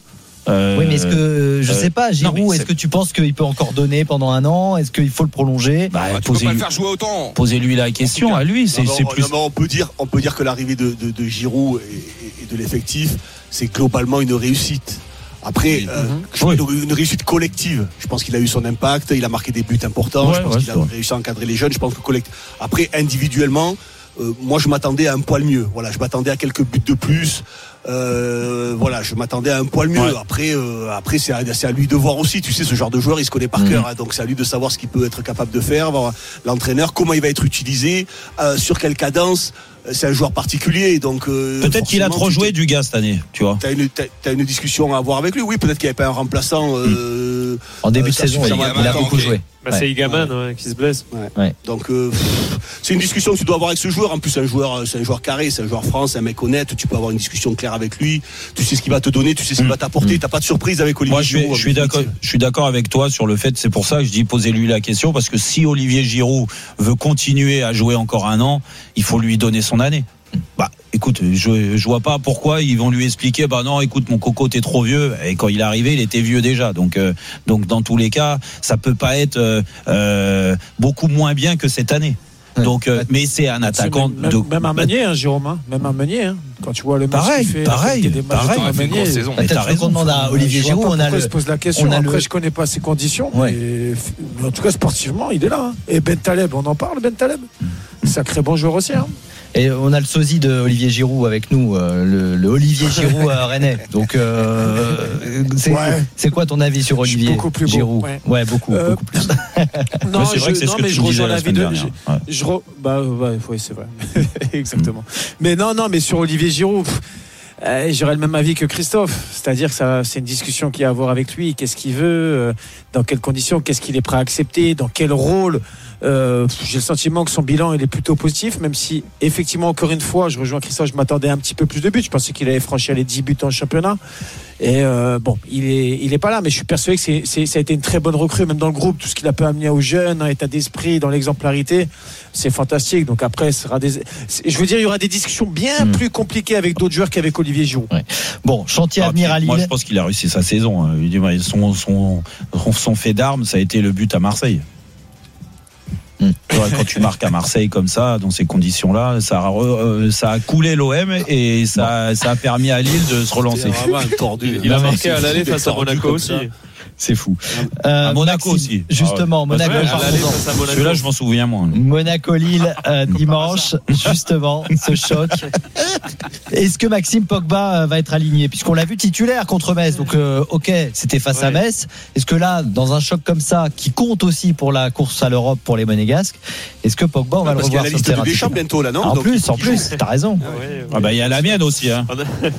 S4: Euh, oui, mais est-ce que je euh, sais pas, Giroud, non, est-ce que tu penses qu'il peut encore donner pendant un an? Est-ce qu'il faut le prolonger?
S7: Bah, bah, tu peux pas le faire jouer autant.
S5: Posez-lui la question à lui. C'est,
S10: non,
S5: c'est
S10: non,
S5: plus.
S10: Non, on peut dire, on peut dire que l'arrivée de, de, de Giroud et, et de l'effectif, c'est globalement une réussite. Après, euh, oui. une, une réussite collective. Je pense qu'il a eu son impact, il a marqué des buts importants. Ouais, je pense ouais, qu'il a vrai. réussi à encadrer les jeunes. Je pense que collectif. Après, individuellement, euh, moi, je m'attendais à un poil mieux. Voilà, je m'attendais à quelques buts de plus. Euh, voilà, je m'attendais à un poil mieux. Ouais. Après, euh, après, c'est à, c'est à lui de voir aussi. Tu sais, ce genre de joueur, il se connaît par mmh. cœur. Hein, donc, c'est à lui de savoir ce qu'il peut être capable de faire. Voir l'entraîneur, comment il va être utilisé, euh, sur quelle cadence. C'est un joueur particulier, donc euh,
S5: peut-être qu'il a trop joué du gars cette année, tu vois.
S10: T'as une, t'as, t'as une discussion à avoir avec lui. Oui, peut-être qu'il n'y avait pas un remplaçant. Euh,
S4: mmh. En début euh, de saison, il, il a beaucoup joué.
S12: Bah, ouais. C'est Igaman ouais. Ouais, qui se blesse.
S10: Ouais. Ouais. Donc euh, c'est une discussion que tu dois avoir avec ce joueur. En plus, c'est un joueur, c'est un joueur carré, c'est un joueur France, c'est un mec honnête. Tu peux avoir une discussion claire avec lui. Tu sais ce qu'il va te donner, tu sais ce qu'il mmh. va t'apporter. Mmh. T'as pas de surprise avec Olivier
S5: Moi, je suis,
S10: Giroud.
S5: Je suis d'accord. Je suis d'accord avec toi sur le fait. C'est pour ça que je dis posez-lui la question parce que si Olivier Giroud veut continuer à jouer encore un an, il faut lui donner son année. Bah, écoute, je, je vois pas pourquoi ils vont lui expliquer. Bah non, écoute, mon coco, t'es trop vieux. Et quand il est arrivé, il était vieux déjà. Donc, euh, donc dans tous les cas, ça peut pas être euh, euh, beaucoup moins bien que cette année. Donc, euh, mais c'est un attaquant.
S8: Même,
S5: de...
S8: même un Meunier, hein, Jérôme, hein, même un Meunier. Hein, quand tu vois le match
S5: pareil,
S8: qu'il fait,
S5: pareil,
S8: des
S5: pareil,
S8: matchs
S5: pareil.
S8: Saison.
S4: Mais t'as raison. On demande à Olivier Giroud. On a le.
S8: Se pose la question.
S4: On a
S8: Après,
S4: le...
S8: je connais pas ses conditions.
S4: Ouais.
S8: Mais, mais en tout cas, sportivement, il est là. Hein. Et Ben Taleb, on en parle, Ben Taleb. Sacré bon joueur aussi. Hein.
S4: Et on a le sosie de Olivier Giroud avec nous, euh, le, le Olivier Giroud à Rennais. Donc, euh, c'est, ouais. c'est quoi ton avis sur Olivier
S8: beaucoup plus
S4: Giroud?
S8: Ouais.
S4: ouais, beaucoup, euh, beaucoup plus.
S5: non, c'est vrai je, que c'est
S8: non,
S5: ce que
S8: mais
S5: tu
S8: je rejoins l'avis de.
S5: Je,
S8: ouais. je re, bah, ouais, ouais, c'est vrai. Exactement. Mm. Mais non, non, mais sur Olivier Giroud. Pff, Euh, j'aurais le même avis que Christophe, c'est-à-dire que ça, c'est une discussion qu'il y a à avoir avec lui. Qu'est-ce qu'il veut, euh, dans quelles conditions, qu'est-ce qu'il est prêt à accepter, dans quel rôle. Euh, j'ai le sentiment que son bilan il est plutôt positif, même si effectivement encore une fois, je rejoins Christophe, je m'attendais à un petit peu plus de buts. Je pensais qu'il allait franchir les dix buts en championnat. Et euh, bon, il est, il est pas là, mais je suis persuadé que c'est, c'est, ça a été une très bonne recrue, même dans le groupe, tout ce qu'il a pu amener aux jeunes, dans l'état d'esprit, dans l'exemplarité, c'est fantastique. Donc après, ce sera des, je veux dire, il y aura des discussions bien mmh. plus compliquées avec d'autres joueurs qu'avec Olivier Giroud.
S4: Ouais. Bon, chantier à venir à Lille.
S5: Moi, je pense qu'il a réussi sa saison. Son, son, son fait d'armes, ça a été le but à Marseille. Mmh. Quand tu marques à Marseille comme ça, dans ces conditions-là, ça a, euh, ça a coulé l'O M et ça, ça a permis à Lille de se relancer.
S12: Tordu. Il a marqué à l'aller face à Monaco aussi.
S5: C'est fou.
S4: Euh,
S5: à Monaco
S4: Maxime,
S5: aussi.
S4: Justement,
S5: ah ouais.
S4: Monaco.
S5: Ouais, celui-là, je m'en souviens moins.
S4: Monaco-Lille, euh, dimanche, justement, ce choc. Est-ce que Maxime Pogba va être aligné? Puisqu'on l'a vu titulaire contre Metz, donc euh, ok, c'était face ouais. à Metz. Est-ce que là, dans un choc comme ça, qui compte aussi pour la course à l'Europe pour les Monégasques, est-ce que Pogba, on va ah, le revoir sur le terrain?
S10: Parce qu'il y a la liste de Deschamps bientôt, là, non?
S4: En donc, plus, en plus, t'as raison.
S5: Ah, ouais, ouais. Ah bah, il y a la mienne aussi, hein.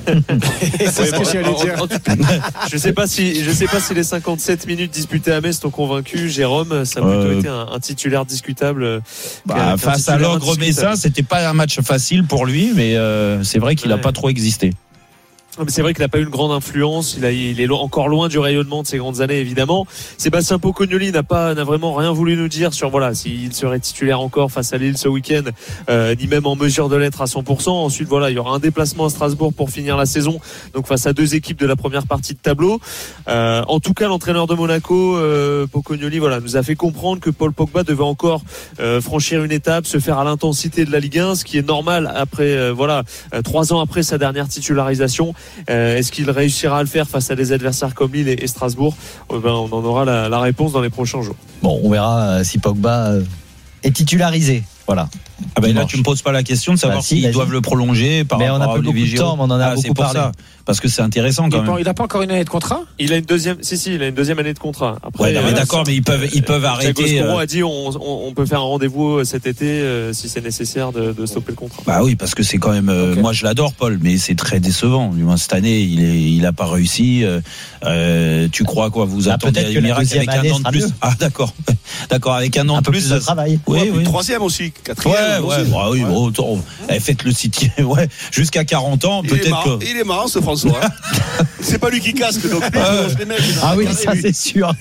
S8: C'est ce que j'allais dire.
S12: Je sais pas si, je sais pas si les cinquante-sept minutes disputées à Metz t'ont convaincu, Jérôme. Ça a plutôt euh... été un, un titulaire discutable.
S5: Bah, face à l'ogre Messin, c'était pas un match facile pour lui, mais euh, c'est vrai qu'il ouais. a pas trop existé.
S12: C'est vrai qu'il n'a pas eu une grande influence. Il, a, il est encore loin du rayonnement de ses grandes années, évidemment. Sébastien Pocognoli n'a pas, n'a vraiment rien voulu nous dire sur voilà s'il serait titulaire encore face à Lille ce week-end, euh, ni même en mesure de l'être à cent pour cent. Ensuite, voilà, il y aura un déplacement à Strasbourg pour finir la saison, donc face à deux équipes de la première partie de tableau. Euh, en tout cas, l'entraîneur de Monaco, euh, Pocognoli, voilà, nous a fait comprendre que Paul Pogba devait encore euh, franchir une étape, se faire à l'intensité de la Ligue un, ce qui est normal après, euh, voilà, euh, trois ans après sa dernière titularisation. Euh, est-ce qu'il réussira à le faire face à des adversaires comme Lille et, et Strasbourg? euh, ben, On en aura la, la réponse dans les prochains jours.
S4: Bon, on verra euh, si Pogba euh, est titularisé. Voilà.
S5: Ah ben là, tu me poses pas la question de savoir bah, si, s'ils doivent le prolonger par
S4: mais
S5: rapport
S4: on a
S5: à Olivier Giroud.
S4: Temps, mais on en a ah, beaucoup parlé.
S5: Ça, parce que c'est intéressant quand
S8: il
S5: même.
S8: Il n'a pas encore une année de contrat.
S12: Il a une deuxième. Si si, il a une deuxième année de contrat. Après,
S5: ouais, non, mais d'accord, mais ils peuvent, ils peuvent arrêter.
S12: Thiago a dit, on, on, on peut faire un rendez-vous cet été euh, si c'est nécessaire de, de stopper le contrat.
S5: Bah oui, parce que c'est quand même. Euh, okay. Moi, je l'adore, Paul, mais c'est très décevant. Du moins cette année, il est, il a pas réussi. Euh, euh, tu crois quoi? Vous
S4: bah,
S5: attendez
S4: peut-être que la
S5: miracle avec un an de plus?
S4: Mieux.
S5: Ah d'accord, d'accord, avec un an
S4: un
S5: de
S4: peu
S5: plus,
S4: plus de travail.
S10: Oui, oui. Troisième aussi.
S5: Quatrième, ouais, ouais, bah, oui, ouais. Bon, eh, faites le City, ouais, jusqu'à quarante ans,
S10: il
S5: peut-être
S10: est marrant,
S5: que.
S10: Il est marrant, ce François. C'est pas lui qui casque, donc. Euh, les mecs,
S4: ah oui, ça c'est sûr.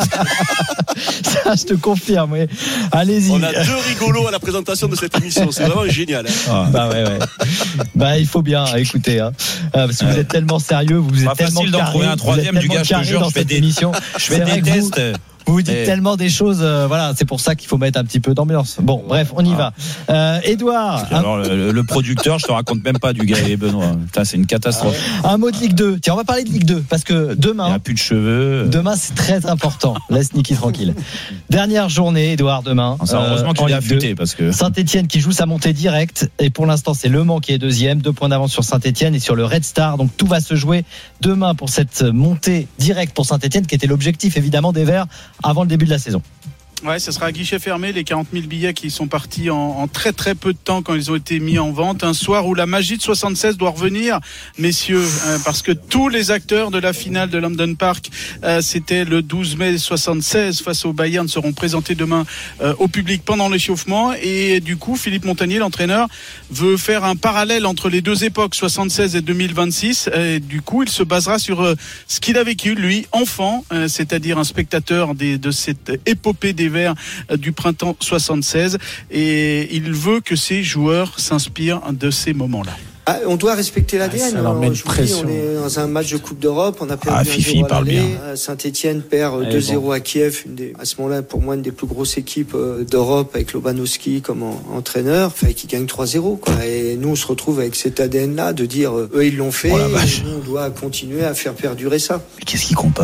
S4: Ça, je te confirme, oui. Allez-y.
S10: On a deux rigolos à la présentation de cette émission, c'est vraiment génial. Hein.
S4: Ah. Bah ouais, ouais. Bah il faut bien, écoutez, hein. parce que vous êtes tellement sérieux, vous êtes
S5: pas
S4: tellement
S5: facile
S4: carré,
S5: d'en trouver un troisième du gars, je te jure, je fais des
S4: émission.
S5: Je fais des tests.
S4: Vous vous dites et... tellement des choses, euh, voilà, c'est pour ça qu'il faut mettre un petit peu d'ambiance. Bon, bref, on y ah. va. Euh, Edouard.
S5: Alors, un... le, le producteur, je te raconte même pas du gars et Benoît. Putain, c'est une catastrophe.
S4: Ah ouais. Un mot de Ligue deux. Tiens, on va parler de Ligue deux parce que demain.
S5: Il n'y a plus de cheveux.
S4: Demain, c'est très important. Laisse Niki tranquille. Dernière journée, Edouard, demain.
S5: Ça, heureusement euh, que tu l'as affûté parce que.
S4: Saint-Etienne qui joue sa montée directe et pour l'instant, c'est Le Mans qui est deuxième. Deux points d'avance sur Saint-Etienne et sur le Red Star. Donc tout va se jouer demain pour cette montée directe pour Saint-Etienne qui était l'objectif évidemment des Verts avant le début de la saison.
S11: Ouais, ça sera à guichet fermé, les quarante mille billets qui sont partis en, en très très peu de temps quand ils ont été mis en vente. Un soir où la magie de soixante-seize doit revenir, messieurs, euh, parce que tous les acteurs de la finale de London Park, euh, c'était le douze mai soixante-seize face au Bayern, seront présentés demain euh, au public pendant l'échauffement. Et du coup, Philippe Montagnier, l'entraîneur, veut faire un parallèle entre les deux époques, soixante-seize et deux mille vingt-six. Et du coup, il se basera sur euh, ce qu'il a vécu, lui, enfant, euh, c'est-à-dire un spectateur des, de cette épopée des Verts du printemps soixante-seize, et il veut que ces joueurs s'inspirent de ces moments-là.
S13: Ah, on doit respecter l'A D N.
S8: Ah, on, on
S13: est dans un match de Coupe d'Europe, on a perdu
S5: ah,
S13: un
S5: Fifi,
S13: zéro à l'aller.
S5: Bien.
S13: Saint-Etienne perd deux zéro bon. à Kiev, une des, à ce moment-là pour moi une des plus grosses équipes d'Europe avec Lobanowski comme en, entraîneur, enfin, qui gagne trois zéro. Quoi. Et nous on se retrouve avec cet A D N-là de dire eux ils l'ont fait, oh, et nous on doit continuer à faire perdurer ça.
S5: Mais qu'est-ce qui compare ?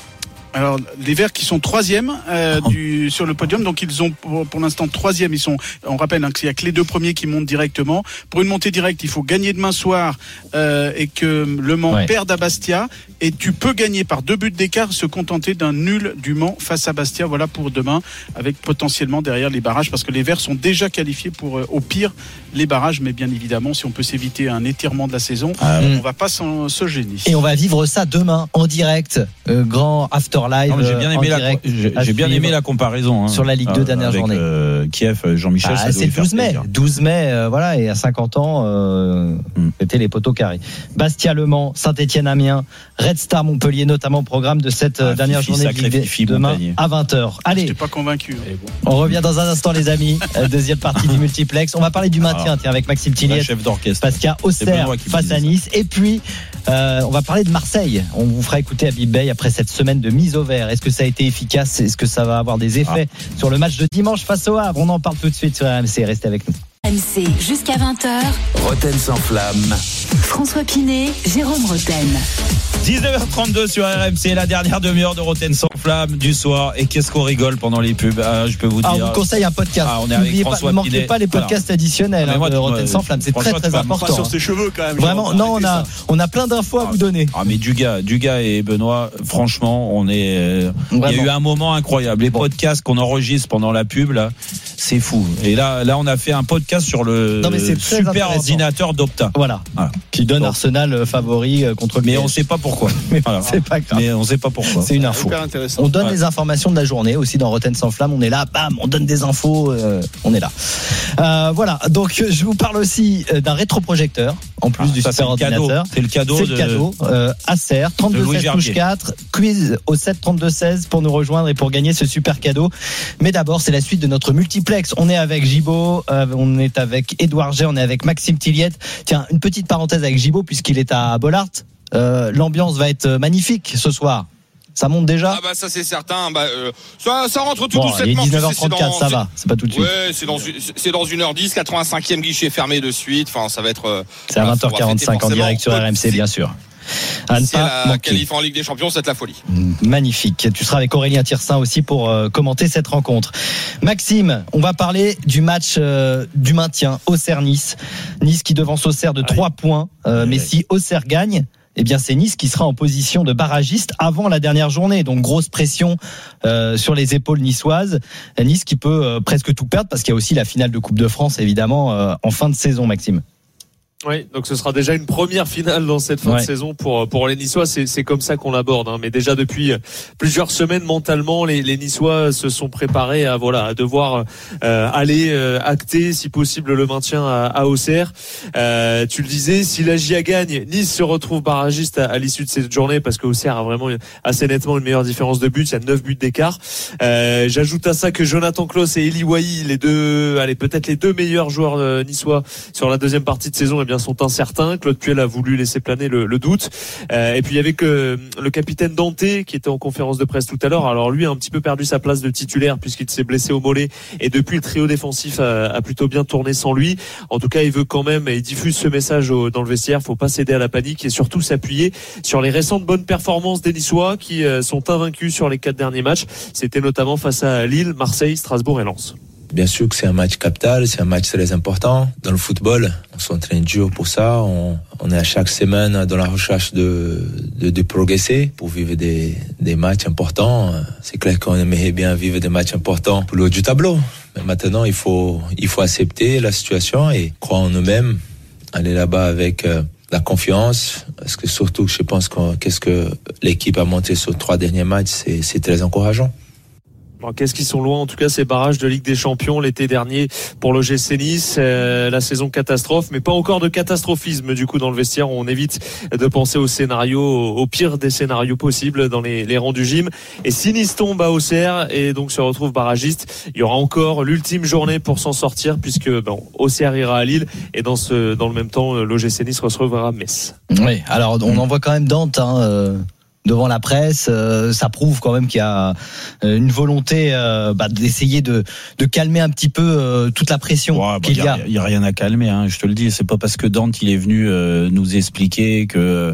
S11: Alors les Verts qui sont troisième euh, du sur le podium, donc ils ont pour, pour l'instant troisième. Ils sont, on rappelle hein, qu'il y a que les deux premiers qui montent directement. Pour une montée directe, il faut gagner demain soir euh, et que Le Mans ouais. perde à Bastia. Et tu peux gagner par deux buts d'écart, se contenter d'un nul du Mans face à Bastia. Voilà pour demain, avec potentiellement derrière les barrages, parce que les Verts sont déjà qualifiés pour euh, au pire les barrages. Mais bien évidemment, si on peut s'éviter un étirement de la saison, ah, on va pas s'en, se gêner.
S4: Et on va vivre ça demain en direct, euh, grand after live.
S5: Non, j'ai bien aimé la j'ai, j'ai bien aimé la comparaison hein,
S4: sur la Ligue deux dernière
S5: avec,
S4: journée.
S5: Euh, Kiev, Jean-Michel.
S4: Ah, c'est le douze mai. douze mai, euh, voilà, et à cinquante ans, euh, hmm. c'était les poteaux carrés. Bastia, Le Mans, Saint-Etienne, Amiens, Red Star, Montpellier, notamment au programme de cette ah, dernière Fifi, journée de Ligue deux demain Montagnier. À vingt heures. Allez.
S11: Je n'étais pas convaincu.
S4: Bon. On revient dans un instant, les amis. Deuxième partie du multiplex. On va parler du maintien, ah, tiens, avec Maxime Tilliet,
S5: chef d'orchestre.
S4: Parce qu'il y a Auxerre face à Nice, et puis. Euh, on va parler de Marseille. On vous fera écouter Habib Beye après cette semaine de mise au vert. Est-ce que ça a été efficace ? Est-ce que ça va avoir des effets ah. sur le match de dimanche face au Havre ? On en parle tout de suite sur R M C. Restez avec nous.
S1: R M C jusqu'à vingt heures.
S2: Roten sans flamme.
S1: François Pinet, Jérôme Roten.
S5: dix-neuf heures trente-deux sur R M C, la dernière demi-heure de Roten sans flamme du soir. Et qu'est-ce qu'on rigole pendant les pubs, ah, je peux vous dire.
S4: Ah, on vous conseille un podcast.
S5: Ah, on est avec
S4: N'oubliez
S5: François
S4: pas, ne manquez
S5: Pinet.
S4: pas les podcasts Alors, additionnels hein, moi, de Roten sans flamme. C'est très très important.
S10: Pas sur ses cheveux quand même.
S4: Vraiment, non, on a, on a plein d'infos à
S5: ah,
S4: vous donner.
S5: Ah, mais du gars, du gars et Benoît, franchement, on est. Euh, il y a eu un moment incroyable. Les bon. podcasts qu'on enregistre pendant la pub, là, c'est fou. Et là, là, on a fait un podcast sur le non, super ordinateur d'Opta.
S4: Voilà. voilà. Qui donne Donc, Arsenal favori contre.
S5: Mais on ne sait pas pourquoi.
S4: Mais voilà. C'est pas grave.
S5: Mais on ne sait pas pourquoi.
S4: C'est une info. On donne ouais. les informations de la journée aussi dans Roten sans flamme. On est là, bam, on donne des infos. Euh, on est là. Euh, voilà. Donc je vous parle aussi d'un rétroprojecteur en plus ah, du
S5: ça,
S4: super
S5: c'est
S4: ordinateur.
S5: C'est le cadeau.
S4: C'est
S5: de...
S4: le cadeau. Euh, Acer trente-deux seize touche quatre. Quiz au sept trente-deux seize pour nous rejoindre et pour gagner ce super cadeau. Mais d'abord, c'est la suite de notre multiplex. On est avec Gibaud, euh, on est avec Édouard G, on est avec Maxime Tilliet. Tiens, une petite parenthèse avec Gibaud puisqu'il est à Bollaert. Euh, l'ambiance va être magnifique ce soir. Ça monte déjà.
S7: Ah bah ça c'est certain. Bah euh, ça, ça rentre tout
S4: bon,
S7: doucement.
S4: Il est dix-neuf heures trente-quatre, ça va. C'est pas tout de suite.
S7: Ouais, c'est dans c'est dans une heure dix, quatre-vingt-cinquième guichet fermé de suite. Enfin, ça va être.
S4: C'est à vingt heures quarante-cinq en direct sur R M C, bien sûr.
S7: À ne pas la qualif en Ligue des Champions, c'est de la folie.
S4: Magnifique. Tu seras avec Aurélien Tirsin aussi pour euh, commenter cette rencontre. Maxime, on va parler du match euh, du maintien Auxerre-Nice. Nice qui devance Auxerre de trois points. Euh, mais si Auxerre gagne, eh bien c'est Nice qui sera en position de barragiste avant la dernière journée. Donc grosse pression euh, sur les épaules niçoises. Nice qui peut euh, presque tout perdre parce qu'il y a aussi la finale de Coupe de France évidemment euh, en fin de saison, Maxime.
S12: Oui, donc ce sera déjà une première finale dans cette fin ouais. de saison pour pour les Niçois. C'est c'est comme ça qu'on l'aborde. Hein. Mais déjà depuis plusieurs semaines, mentalement, les les Niçois se sont préparés à voilà à devoir euh, aller euh, acter, si possible, le maintien à, à Auxerre. Euh, tu le disais, si la J A gagne, Nice se retrouve barragiste à, à l'issue de cette journée parce que Auxerre a vraiment assez nettement une meilleure différence de buts. Il y a neuf buts d'écart. Euh, j'ajoute à ça que Jonathan Klaus et Eli Wahi, les deux, allez peut-être les deux meilleurs joueurs euh, niçois sur la deuxième partie de saison, bien sont incertains. Claude Puel a voulu laisser planer le, le doute. Euh, et puis il y avait que le capitaine Dante qui était en conférence de presse tout à l'heure. Alors lui a un petit peu perdu sa place de titulaire puisqu'il s'est blessé au mollet et depuis le trio défensif a, a plutôt bien tourné sans lui. En tout cas, il veut quand même et il diffuse ce message au, dans le vestiaire. Faut pas céder à la panique et surtout s'appuyer sur les récentes bonnes performances des Niçois qui euh, sont invaincus sur les quatre derniers matchs. C'était notamment face à Lille, Marseille, Strasbourg et Lens.
S14: Bien sûr que c'est un match capital, c'est un match très important. Dans le football, on s'entraîne dur pour ça. On, on est à chaque semaine dans la recherche de, de, de progresser pour vivre des, des matchs importants. C'est clair qu'on aimerait bien vivre des matchs importants pour le haut du tableau. Mais maintenant, il faut, il faut accepter la situation et croire en nous-mêmes, aller là-bas avec euh, la confiance. Parce que surtout, je pense que qu'est-ce que l'équipe a monté sur les trois derniers matchs, c'est, c'est très encourageant.
S12: Bon, qu'est-ce qu'ils sont loin en tout cas ces barrages de Ligue des Champions l'été dernier pour l'O G C Nice, euh, la saison catastrophe, mais pas encore de catastrophisme du coup dans le vestiaire. On évite de penser au scénario, au pire des scénarios possibles dans les, les rangs du gym. Et si Nice tombe à Auxerre et donc se retrouve barragiste, il y aura encore l'ultime journée pour s'en sortir puisque bon, Auxerre ira à Lille et dans ce dans le même temps l'O G C Nice recevra Metz.
S4: Oui, alors on en voit quand même Dante. Hein, euh... devant la presse, euh, ça prouve quand même qu'il y a euh, une volonté euh, bah, d'essayer de, de calmer un petit peu euh, toute la pression ouais, qu'il bah, y a.
S5: Il y a rien à calmer, hein, je te le dis. C'est pas parce que Dante il est venu euh, nous expliquer que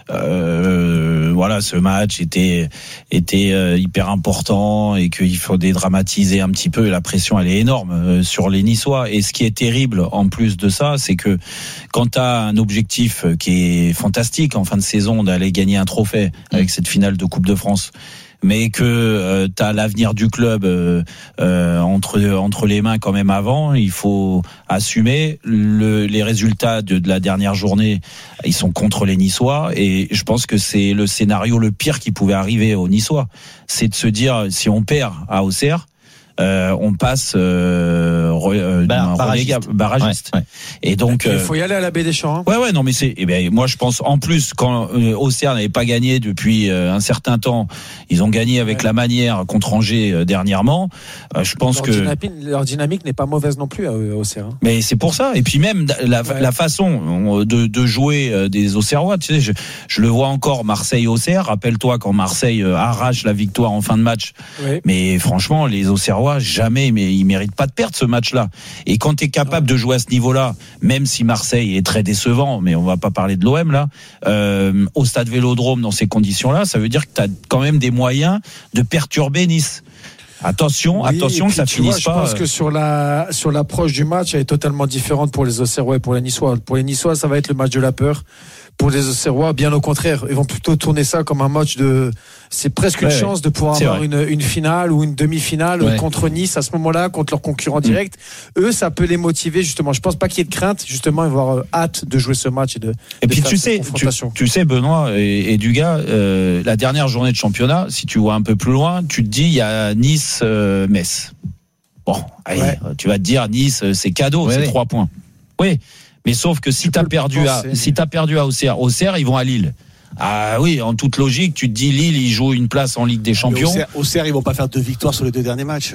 S5: euh, voilà ce match était était euh, hyper important et qu'il faut dédramatiser un petit peu. La pression elle est énorme euh, sur les Niçois. Et ce qui est terrible en plus de ça, c'est que quand tu as un objectif qui est fantastique en fin de saison d'aller gagner un trophée avec cette finale de Coupe de France, mais que euh, tu as l'avenir du club euh, euh, entre entre les mains quand même avant, il faut assumer le, les résultats de, de la dernière journée. Ils sont contre les Niçois et je pense que c'est le scénario le pire qui pouvait arriver aux Niçois, c'est de se dire si on perd à Auxerre, Euh, on passe euh, re, euh,
S4: bah, barragiste,
S5: reléga, barragiste. Ouais, ouais. Et donc
S8: il faut y aller à la Baie des Champs. Hein.
S5: Ouais ouais non mais c'est eh ben moi je pense en plus quand euh, Auxerre n'avait pas gagné depuis euh, un certain temps, ils ont gagné avec ouais. la manière contre Angers euh, dernièrement. Euh, je pense
S8: leur
S5: que
S8: dynamique, leur dynamique n'est pas mauvaise non plus à Auxerre. Hein.
S5: Mais c'est pour ça et puis même la, ouais. la façon de, de jouer des Auxerrois, tu sais, je, je le vois encore Marseille-Auxerre. Rappelle-toi quand Marseille arrache la victoire en fin de match. Ouais. Mais franchement les Auxerrois jamais, mais ils méritent pas de perdre ce match-là. Et quand tu es capable de jouer à ce niveau-là, même si Marseille est très décevant, mais on va pas parler de l'O M là, euh, au stade Vélodrome dans ces conditions-là, ça veut dire que tu as quand même des moyens de perturber Nice. Attention, oui, attention que ça finisse
S8: vois,
S5: pas.
S8: Je pense que sur la sur l'approche du match, elle est totalement différente pour les Auxerrois et pour les Niçois. Pour les Niçois, ça va être le match de la peur. Pour les Auxerrois, bien au contraire, ils vont plutôt tourner ça comme un match de. C'est presque une ouais, chance de pouvoir avoir une, une finale ou une demi-finale ouais. contre Nice à ce moment-là, contre leurs concurrents mmh. directs. Eux, ça peut les motiver justement. Je pense pas qu'il y ait de crainte, justement, avoir hâte de jouer ce match et de.
S5: Et
S8: de
S5: puis tu sais, tu, tu sais, Benoît et, et Dugas, euh, la dernière journée de championnat, si tu vois un peu plus loin, tu te dis il y a Nice, euh, Metz. Bon, allez, ouais. tu vas te dire Nice, c'est cadeau, ouais, c'est ouais. trois points. Oui. Mais sauf que si tu as perdu à si tu as perdu à Auxerre, Auxerre ils vont à Lille. Ah oui, en toute logique, tu te dis Lille, ils jouent une place en Ligue des Champions.
S10: Auxerre, Auxerre, ils vont pas faire deux victoires sur les deux derniers matchs.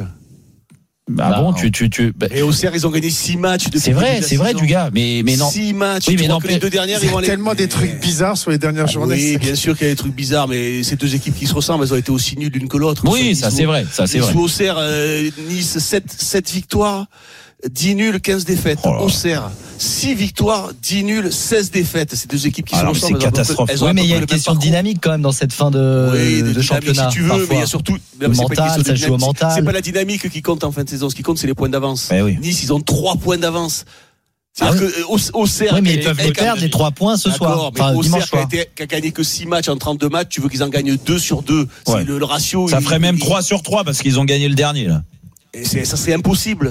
S5: Bah non, bon, tu tu tu. Bah,
S10: et Auxerre, ils ont gagné six matchs.
S5: C'est vrai, c'est vrai, du gars. Mais mais non.
S10: Six matchs.
S5: Oui, mais non.
S10: Que les deux dernières, ils vont aller.
S8: Tellement des trucs bizarres sur les dernières journées.
S10: Oui, bien sûr qu'il y a des trucs bizarres, mais ces deux équipes qui se ressemblent, elles ont été aussi nulles l'une que l'autre.
S5: Oui, ça c'est vrai, ça c'est vrai.
S10: Sous Auxerre, euh, Nice, sept sept victoires. dix nuls, quinze défaites. Oh Auxerre, six victoires, dix nuls, seize défaites. C'est deux équipes qui
S5: Alors,
S10: se ressemblent.
S5: C'est catastrophique.
S4: Oui, mais il y a une question de dynamique quand même dans cette fin de,
S10: oui, de,
S4: de championnat.
S10: Si tu veux, parfois. Mais il y a surtout
S4: le mental, ça joue au mental.
S10: C'est pas la dynamique qui compte en fin de saison. Ce qui compte, c'est les points d'avance.
S5: Oui.
S10: Nice, ils ont trois points d'avance.
S4: C'est-à-dire
S10: ah oui. que Auxerre,
S4: oui, mais ils peuvent les perdre les trois points ce soir.
S10: Enfin, Auxerre qui a, été, qui a gagné que six matchs en trente-deux matchs, tu veux qu'ils en gagnent deux sur deux. C'est
S5: ouais.
S10: le, le ratio.
S5: Ça
S10: il,
S5: ferait même
S10: il,
S5: trois sur trois parce qu'ils ont gagné le dernier là.
S10: Et c'est, ça c'est impossible. Hum.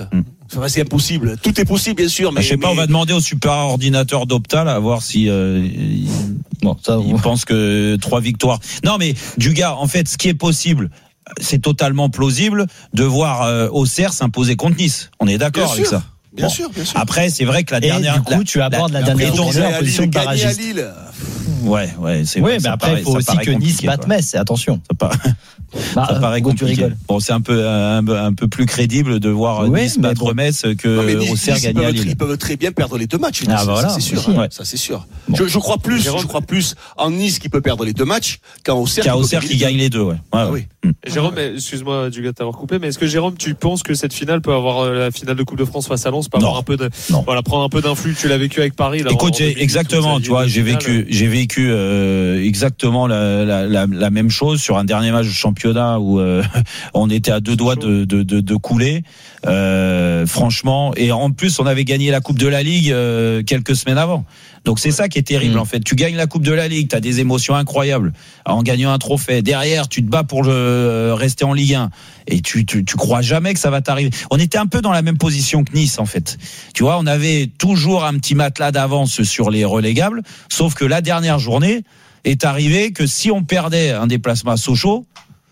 S10: C'est impossible. Tout est possible, bien sûr. Mais
S5: je sais pas,
S10: mais...
S5: on va demander au super ordinateur d'Opta à voir si euh, il, bon, ça, il pense que trois victoires. Non, mais du gars, en fait, ce qui est possible, c'est totalement plausible de voir euh, Auxerre s'imposer contre Nice. On est d'accord avec ça.
S10: Bien
S5: bon.
S10: sûr, bien sûr.
S5: Après, c'est vrai que la
S4: et
S5: dernière.
S4: Du coup,
S5: la,
S4: tu abordes la, la dernière journée en position de barragiste.
S5: Ouais, ouais, c'est
S4: oui,
S5: vrai,
S4: mais après, il faut aussi que Nice batte Metz, attention.
S5: Ça paraît,
S4: bah,
S5: ça paraît compliqué. Bon, c'est un peu, un, un peu plus crédible de voir oui, Nice battre bon. Metz que Auxerre gagner à Lille.
S10: Ils peuvent très bien perdre les deux matchs.
S5: Ah, bah voilà,
S10: ça, c'est sûr. Ouais. Ça, c'est sûr. Bon. Je, je crois plus, Jérôme, je crois plus en Nice qui peut perdre les deux matchs qu'en Auxerre,
S5: qu'à Auxerre qui gagne les deux. Ouais. Ouais,
S10: ah,
S5: ouais.
S10: Oui.
S12: Jérôme, excuse-moi du gars de t'avoir coupé, mais est-ce que Jérôme, tu penses que cette finale peut avoir la finale de Coupe de France face à Lens, peut avoir un peu de, voilà, prendre un peu d'influx? Tu l'as vécu avec Paris. Là,
S5: écoute, j'ai, exactement. Tu vois, j'ai vécu, j'ai vécu euh, exactement la, la, la, la même chose sur un dernier match de championnat où euh, on était à deux doigts de, de, de, de couler. Euh, franchement, et en plus, on avait gagné la Coupe de la Ligue euh, quelques semaines avant. Donc c'est ça qui est terrible mmh. en fait. Tu gagnes la Coupe de la Ligue, tu as des émotions incroyables en gagnant un trophée. Derrière, tu te bats pour le, rester en Ligue un et tu, tu tu crois jamais que ça va t'arriver. On était un peu dans la même position que Nice en fait. Tu vois, on avait toujours un petit matelas d'avance sur les relégables, sauf que la dernière journée est arrivée que si on perdait un déplacement à Sochaux,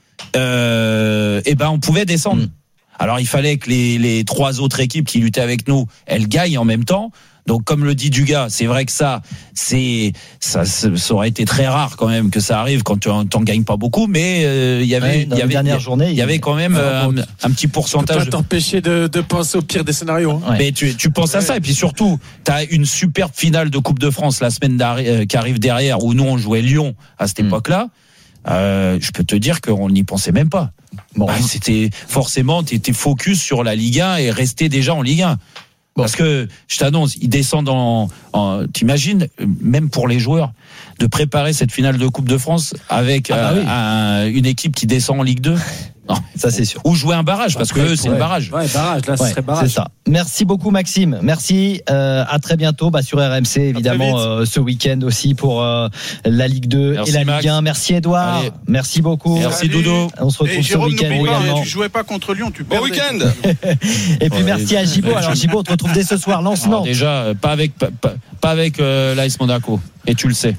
S5: euh, et ben on pouvait descendre. Mmh. Alors il fallait que les les trois autres équipes qui luttaient avec nous, elles gagnent en même temps. Donc, comme le dit Dugas, c'est vrai que ça, c'est ça, ça aurait été très rare quand même que ça arrive quand tu t'en gagnes pas beaucoup, mais euh, il y avait, il y avait,
S4: dernière journée,
S5: il y avait quand même euh, un, un petit pourcentage.
S8: Tu peux pas t'empêcher de, de penser au pire des scénarios. Hein.
S5: Ouais. Mais tu, tu penses à ça, et puis surtout, t'as une superbe finale de Coupe de France la semaine euh, qui arrive derrière, où nous on jouait Lyon à cette mmh. époque-là. Euh, je peux te dire qu'on n'y pensait même pas. Bon, bah, c'était forcément, t'étais focus sur la Ligue un et restais déjà en Ligue un. Bon. Parce que je t'annonce, ils descendent en, en. T'imagines, même pour les joueurs, de préparer cette finale de Coupe de France avec ah bah euh, oui. un, une équipe qui descend en Ligue deux. Non, ça c'est sûr. Ou jouer un barrage, parce que eux, c'est
S8: ouais.
S5: le barrage.
S8: Ouais, barrage, là, ce
S4: ouais,
S8: serait barrage.
S4: C'est ça. Merci beaucoup, Maxime. Merci. Euh, à très bientôt, bah, sur R M C, évidemment, euh, ce week-end aussi pour euh, la Ligue deux merci et la Ligue un. Merci, Edouard. Allez. Merci beaucoup.
S5: Merci, Doudou.
S4: On se retrouve
S11: et
S4: ce
S11: Jérôme,
S4: week-end
S11: pas,
S4: également.
S11: Tu jouais pas contre Lyon, tu perdais.
S7: Bon week-end.
S4: Et puis, ouais, merci à Gibaud. Alors, Gibaud, on te retrouve dès ce soir. Lance-Nantes.
S3: Alors, déjà, pas avec, pas, pas, pas avec euh, l'A S Monaco. Et tu le sais.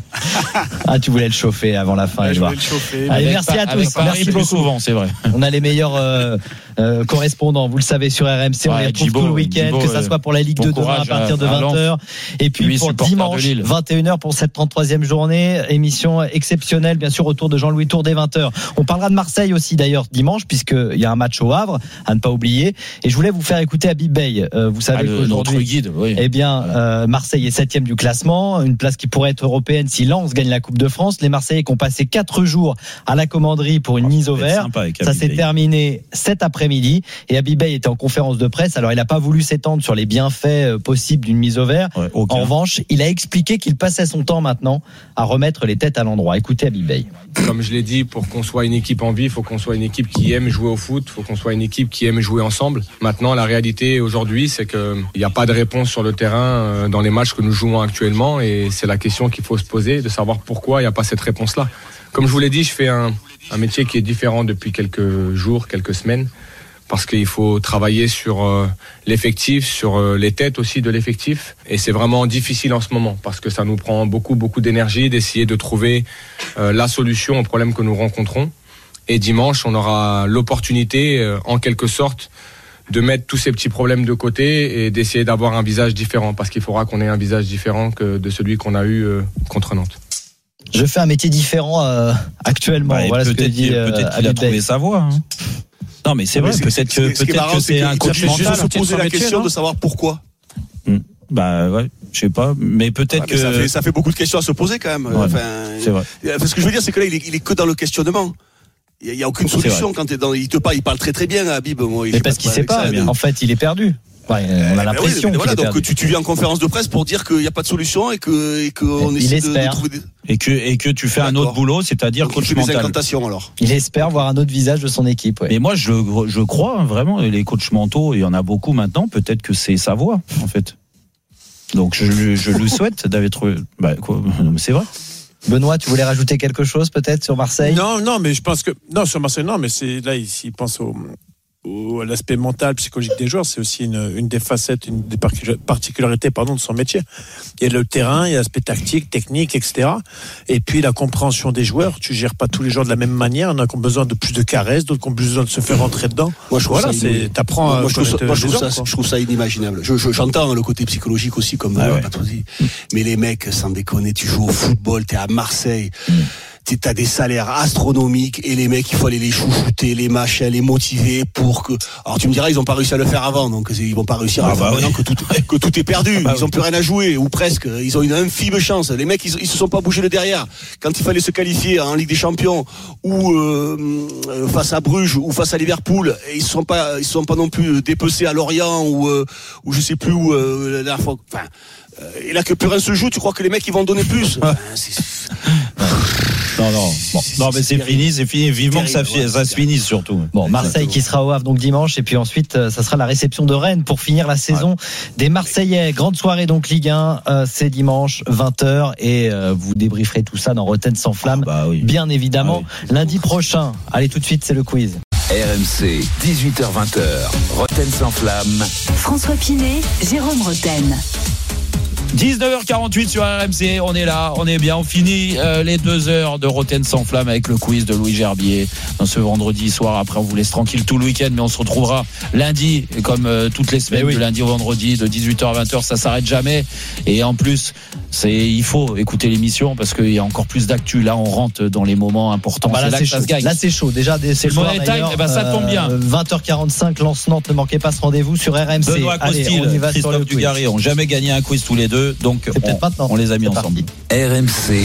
S4: Ah, tu voulais le chauffer avant la fin,
S11: ouais,
S4: Edouard.
S11: Allez,
S4: avec, merci à tous.
S3: Paris,
S4: merci
S3: plus
S4: beaucoup.
S3: Souvent, c'est vrai.
S4: On a les meilleurs euh, euh, correspondants, vous le savez, sur R M C. Ouais, on les retrouve Gibaud, tout le week-end, Gibaud, que ça soit pour la Ligue bon deux demain à partir de vingt heures. Et puis lui, pour dimanche, vingt et une heures pour cette trente-troisième journée. Émission exceptionnelle, bien sûr, autour de Jean-Louis Tour dès vingt heures. On parlera de Marseille aussi, d'ailleurs, dimanche, puisqu'il y a un match au Havre, à ne pas oublier. Et je voulais vous faire écouter Habib Bey. Euh, vous savez ah, qu'aujourd'hui,
S3: guide, oui.
S4: eh bien, euh, Marseille est septième du classement. Une place qui pourrait être européenne si Lens gagne la Coupe de France. Les Marseillais qui ont passé quatre jours à la commanderie pour une oh, mise au vert. Ça s'est terminé cet après-midi. Et Habib Bey était en conférence de presse. Alors, il n'a pas voulu s'étendre sur les bienfaits possibles d'une mise au vert. Ouais, en revanche, il a expliqué qu'il passait son temps maintenant à remettre les têtes à l'endroit. Écoutez Habib Bey.
S15: Comme je l'ai dit, pour qu'on soit une équipe en vie, il faut qu'on soit une équipe qui aime jouer au foot. Il faut qu'on soit une équipe qui aime jouer ensemble. Maintenant, la réalité aujourd'hui, c'est qu'il n'y a pas de réponse sur le terrain dans les matchs que nous jouons actuellement. Et c'est la question qu'il faut se poser, de savoir pourquoi il n'y a pas cette réponse-là. Comme je vous l'ai dit, je fais un, un métier qui est différent depuis quelques jours, quelques semaines. Parce qu'il faut travailler sur euh, l'effectif, sur euh, les têtes aussi de l'effectif. Et c'est vraiment difficile en ce moment, parce que ça nous prend beaucoup, beaucoup d'énergie d'essayer de trouver euh, la solution aux problèmes que nous rencontrons. Et dimanche, on aura l'opportunité, euh, en quelque sorte, de mettre tous ces petits problèmes de côté et d'essayer d'avoir un visage différent, parce qu'il faudra qu'on ait un visage différent que de celui qu'on a eu euh, contre Nantes.
S4: Je fais un métier différent euh, actuellement.
S5: Bah, voilà ce que dit euh, peut-être qu'il a trouvé sa voie. Hein. Non, mais c'est vrai,
S10: mais
S5: peut-être que,
S10: peut-être
S5: que, que c'est un coach mental.
S10: Il faut se poser la question de savoir pourquoi.
S5: Mmh. Bah ouais, je sais pas, mais peut-être
S10: ouais, mais
S5: que
S10: ça fait, ça fait beaucoup de questions à se poser quand même.
S5: Ouais,
S10: enfin,
S5: c'est vrai.
S10: Ce que je veux dire, c'est que là, il est, il est que dans le questionnement. Il y a aucune solution quand t'es dans. Il te parle, il parle très très bien, Habib. Moi,
S4: mais parce qu'il sait pas. Ça, en fait, il est perdu. Ouais, on a l'impression.
S10: Oui, voilà,
S4: donc
S10: perdu. tu, tu viens en conférence de presse pour dire qu'il n'y a pas de solution et que et qu'on essaie de, de trouver des...
S5: et que et que tu fais D'accord. un autre boulot, c'est-à-dire donc, coach mental.
S10: Alors.
S4: Il espère voir un autre visage de son équipe. Ouais.
S5: Mais moi, je je crois hein, vraiment les coachs mentaux, il y en a beaucoup maintenant. Peut-être que c'est sa voie en fait. Donc je je lui souhaite d'avoir trouvé. Bah quoi, c'est vrai.
S4: Benoît, tu voulais rajouter quelque chose peut-être sur Marseille ?
S8: Non, non, mais je pense que non sur Marseille, non, mais c'est là ici, il pense au
S16: au, à l'aspect mental, psychologique des joueurs, c'est aussi une, une des facettes, une des particularités pardon, de son métier. Il y a le terrain, il y a l'aspect tactique, technique, et cetera. Et puis la compréhension des joueurs. Tu gères pas tous les joueurs de la même manière. Il y en a qui ont besoin de plus de caresses, d'autres qui ont besoin de se faire rentrer dedans.
S10: Moi, je trouve
S16: voilà,
S10: ça
S16: c'est, t'apprends
S10: moi,
S16: à
S10: moi, je trouve ça, moi, je trouve
S16: hommes,
S10: ça, je trouve ça inimaginable. Je, je, j'entends le côté psychologique aussi, comme ah ouais. Patrick. Mais les mecs, sans déconner, tu joues au football, t'es à Marseille. Mm. T'as des salaires astronomiques et les mecs il faut aller les chouchouter, les machins, les motiver pour que. Alors tu me diras ils ont pas réussi à le faire avant, donc ils vont pas réussir à ah le faire bah maintenant oui. que tout que tout est perdu. Ils ont plus rien à jouer ou presque. Ils ont une infime chance. Les mecs ils, ils se sont pas bougés le derrière quand il fallait se qualifier en Ligue des Champions ou euh, face à Bruges ou face à Liverpool. Et ils se sont pas ils se sont pas non plus dépecés à Lorient ou euh, ou je sais plus où euh, la dernière fois. Enfin, et là que plus rien se joue, tu crois que les mecs ils vont donner plus? Enfin, c'est...
S5: Non, non, bon. non, mais c'est, c'est fini, c'est fini. Vivement que ça, ouais, ça se finisse surtout.
S4: Bon, Marseille qui sera au Havre donc dimanche, et puis ensuite, ça sera la réception de Rennes pour finir la saison ouais. des Marseillais. Grande soirée donc Ligue un, euh, c'est dimanche vingt heures, et euh, vous débrieferez tout ça dans Rotten sans flamme, ah bah oui. bien évidemment, ah oui. lundi prochain. Allez, tout de suite, c'est le quiz.
S2: R M C, dix-huit heures vingt, Rotten sans flamme.
S1: François Pinet, Jérôme Rotten.
S3: dix-neuf heures quarante-huit sur R M C, on est là, on est bien, on finit euh, les deux heures de Rotten sans flamme avec le quiz de Louis Gerbier dans ce vendredi soir. Après on vous laisse tranquille tout le week-end, mais on se retrouvera lundi comme euh, toutes les semaines, oui. de lundi au vendredi de dix-huit heures à vingt heures, ça s'arrête jamais. Et en plus c'est il faut écouter l'émission parce qu'il y a encore plus d'actu. Là on rentre dans les moments importants,
S4: bah là,
S3: c'est là
S4: c'est
S3: que
S4: chaud.
S3: ça se gagne.
S4: Là c'est chaud, déjà c'est
S3: le Money Time, et ben ça tombe bien.
S4: euh, vingt heures quarante-cinq, Lens-Nantes, ne manquez pas ce rendez-vous sur R M C.
S5: Benoît Costil, Christophe Dugarry ont jamais gagné un quiz tous les deux, donc on, on les a mis ensemble.
S2: R M C,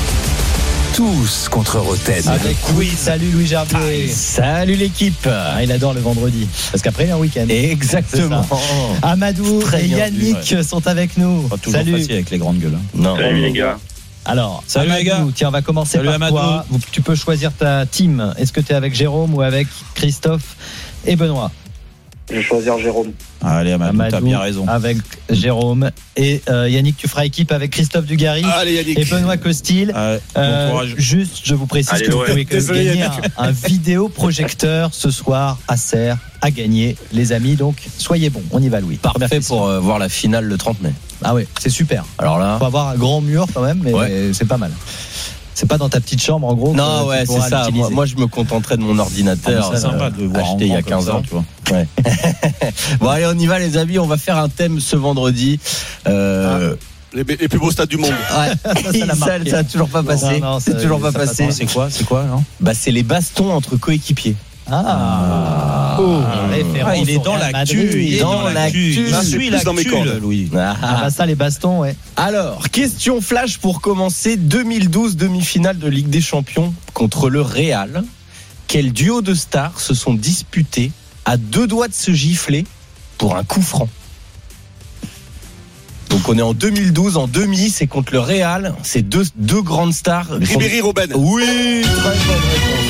S2: tous contre Rotten.
S4: Avec oui, salut Louis Gerbier. Salut l'équipe. Ah, il adore le vendredi parce qu'après il y a un week-end.
S5: Exactement.
S4: Amadou Très et Yannick vu, ouais. sont avec nous.
S5: Pas toujours salut. Facile avec les grandes gueules. Hein.
S17: Non. Salut les gars.
S4: Alors,
S5: salut
S4: Amadou,
S5: les gars.
S4: Tiens, on va commencer salut par Amadou. Toi. Tu peux choisir ta team. Est-ce que tu es avec Jérôme ou avec Christophe et Benoît?
S17: Je vais choisir Jérôme.
S5: Allez, Amadou, Amadou t'as bien raison.
S4: Avec Jérôme. Et euh, Yannick, tu feras équipe avec Christophe Dugarry.
S10: Allez, Yannick.
S4: Et Benoît Costil.
S5: Allez,
S4: euh, bon juste, je vous précise Allez, que ouais. vous pouvez Désolé, gagner un, un vidéoprojecteur ce soir à Serres à gagner, les amis. Donc, soyez bons. On y va, Louis.
S18: Parfait pour euh, voir la finale le trente mai.
S4: Ah ouais, c'est super.
S18: Alors là,
S4: faut avoir un grand mur quand même, mais ouais. c'est pas mal. C'est pas dans ta petite chambre en gros.
S18: Non, ouais, c'est ça. Moi, moi, je me contenterai de mon ordinateur.
S5: Ah, c'est sympa de voir
S18: acheté il y a quinze ans, tu vois. Ouais. Bon, allez, on y va, les amis. On va faire un thème ce vendredi. Euh,
S10: ah. Les, les plus beaux stades du monde.
S18: Ouais. ça, ça, ça a toujours pas passé. Non, non, c'est ça, toujours pas passé.
S5: C'est quoi, c'est quoi, non?
S18: Bah, c'est les bastons entre coéquipiers.
S4: Ah, oh,
S5: ah, il est dans l'actu, il est dans l'actu.
S10: Je suis l'actu,
S5: Louis.
S4: Ah, ah bah ça, les bastons, ouais.
S18: Alors, question flash pour commencer. deux mille douze, demi-finale de Ligue des Champions contre le Real. Quel duo de stars se sont disputés à deux doigts de se gifler pour un coup franc? Donc on est en deux mille douze, en demi, c'est contre le Real. C'est deux, deux grandes stars.
S10: Ribéry, Robben.
S18: Oui, très bonne réponse.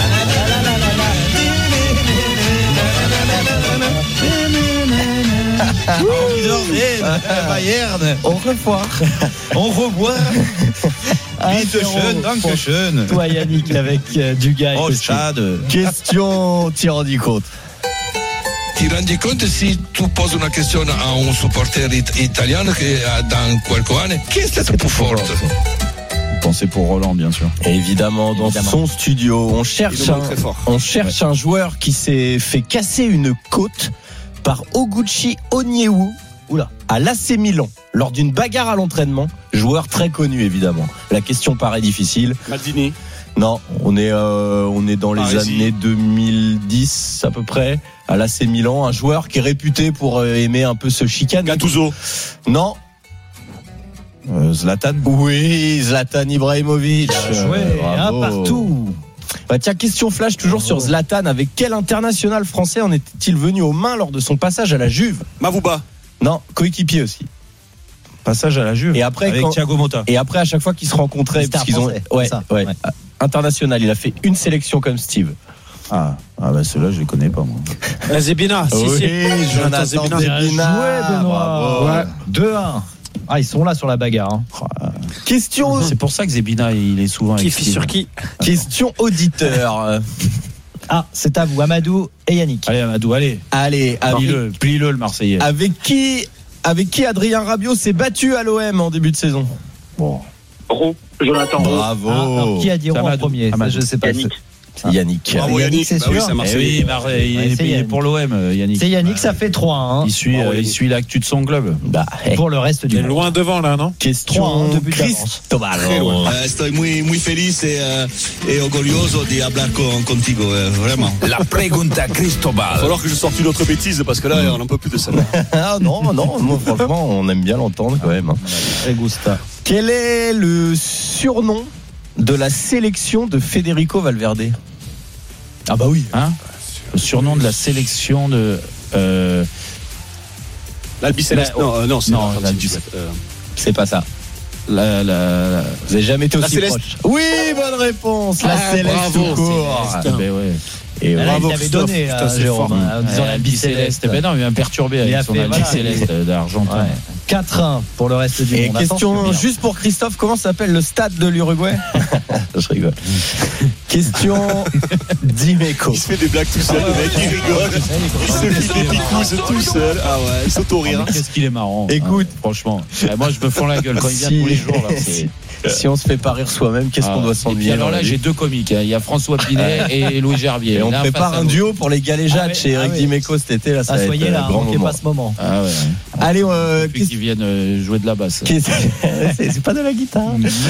S5: Bayern.
S18: Au revoir.
S5: Au revoir. Bitte schön, danke schön.
S4: Toi Yannick avec euh, Dugarry.
S5: Oh, Chad.
S18: Question, t'y rendis compte?
S19: Ti rendi conto si tu poses una question a un supporter it- italiano che dans quelques années, qui est stato più forte?
S5: Pensez pour Roland, bien sûr.
S18: Et évidemment, dans Évidemment. son studio, on cherche, un, on cherche ouais. un joueur qui s'est fait casser une côte par Oguchi Onyewu Oula. à l'A C Milan lors d'une bagarre à l'entraînement. Joueur très connu, évidemment. La question paraît difficile.
S10: Maldini.
S18: Non, on est, euh, on est dans
S10: Parisi.
S18: les années deux mille dix à peu près, à l'A C Milan. Un joueur qui est réputé pour aimer un peu ce chicane.
S10: Gattuso.
S18: Non.
S5: Euh, Zlatan.
S18: Oui, Zlatan Ibrahimovic.
S4: Bien joué,
S18: euh,
S4: un partout.
S18: Bah tiens, question flash toujours sur Zlatan. Avec quel international français en était-il venu aux mains lors de son passage à la Juve?
S10: Mavouba.
S18: Non, coéquipier aussi.
S5: Passage à la Juve.
S18: Et après,
S5: avec
S18: quand...
S5: Thiago Motta.
S18: Et après, à chaque fois qu'ils se rencontraient, parce qu'ils ont,
S4: français,
S18: ouais,
S4: ça,
S18: ouais,
S4: ouais.
S18: international, il a fait une sélection comme Steve.
S5: Ah, ah bah ceux-là, je les connais pas moi.
S16: Euh, Zebina. Si,
S18: oui,
S16: si.
S18: Jonathan Zebina.
S4: Bien joué, Benoît. Ouais. deux un. Ah, ils sont là sur la bagarre. Hein.
S18: Question.
S5: C'est pour ça que Zebina, il est souvent.
S16: Qui fit sur qui?
S18: Question auditeur.
S4: Ah, c'est à vous, Amadou et Yannick.
S3: Allez, Amadou, allez.
S18: Allez,
S3: plie-le, plie-le le Marseillais.
S18: Avec qui, avec qui Adrien Rabiot s'est battu à l'O M en début de saison?
S3: Bon.
S17: Roux, Jonathan.
S18: Bravo.
S4: Ah, alors, qui a dit Roux en premier? Ça, je sais pas.
S17: Yannick.
S18: C'est Yannick.
S10: Bravo Yannick,
S4: c'est
S10: bah
S4: sûr.
S10: oui, c'est Marseille.
S3: Eh oui, Marseille, il est payé pour l'O M, Yannick.
S4: C'est Yannick, ça fait trois. Hein.
S3: Il suit,
S10: Bravo,
S3: euh, il
S10: Yannick.
S3: suit l'actu de son club.
S18: Bah,
S4: Pour le reste du
S16: Il est
S4: monde.
S16: loin devant là, non?
S18: question
S4: Trois, hein, deux buts d'avance.
S18: Cristobal.
S20: Eh, estoy muy, muy feliz e, uh, e orgulloso de hablar con, contigo, eh, vraiment.
S2: La pregunta
S10: Il va
S2: Cristobal.
S10: falloir que je sorte une autre bêtise parce que là, on n'en peut plus de ça.
S18: Ah non, non, moi franchement, on aime bien l'entendre quand même.
S3: Très gusta.
S18: Quel est le surnom de la sélection de Federico Valverde?
S3: Ah bah oui. Hein, le surnom de la sélection de... Euh,
S10: L'Albi Céleste.
S3: La-
S10: Non, euh, non, c'est
S3: non,
S10: la-
S3: l'Albi-
S10: euh,
S18: C'est pas ça.
S3: la, la, la-
S18: Vous avez jamais été
S10: La
S18: aussi
S10: Céleste.
S18: proche. Oui, bonne réponse. La
S3: Ah,
S18: Céleste
S3: bravo,
S18: tout court.
S3: Céleste. Ben ouais.
S18: Et
S4: Là,
S18: bravo,
S4: il l'avait
S18: Christophe.
S4: donné, là,
S18: Putain, c'est
S4: Jérôme,
S18: fort.
S4: hein, en disant la
S3: Albi Céleste. Ben non, il m'a perturbé
S4: Il a
S3: avec son
S4: fait,
S3: Albi
S4: voilà.
S3: Céleste d'Argentin.
S4: Ouais. quatre un pour le reste du
S18: Et
S4: monde.
S18: question
S4: Attention, bien.
S18: juste pour Christophe, comment s'appelle le stade de l'Uruguay? Je rigole. Question d'Imeco.
S10: Il se fait des blagues tout seul, le mec, il rigole. Il se fait des picouses tout seul. Ah ouais, il s'auto-rire.
S3: Mais Qu'est-ce qu'il est marrant.
S18: Écoute.
S3: hein, franchement. Eh, Moi, je me fends la gueule quand il vient
S18: Si-
S3: tous les jours. Là, c'est-
S18: Si on se fait pas rire soi-même, qu'est-ce
S3: Ah.
S18: qu'on doit
S3: Et
S18: s'ennuyer?
S3: puis alors
S18: dans
S3: là,
S18: la vie
S3: j'ai deux comiques. hein. Il y a François Pinet et Louis Gerbier.
S18: Et on
S3: L'un
S18: prépare
S3: face à
S18: un
S3: l'autre.
S18: duo pour les galéjades
S4: Ah ouais,
S18: chez
S4: ah
S18: Eric
S4: ouais.
S18: Dimeco cet été. Là, ça
S4: Ah,
S18: va
S4: soyez
S18: être
S4: là,
S18: un grand
S4: manquez
S18: moment.
S4: pas ce moment.
S3: Ah ouais.
S18: Allez, euh,
S3: Depuis qu'ils viennent euh, jouer de la basse.
S18: qu'est-ce- c'est c'est pas de la guitare.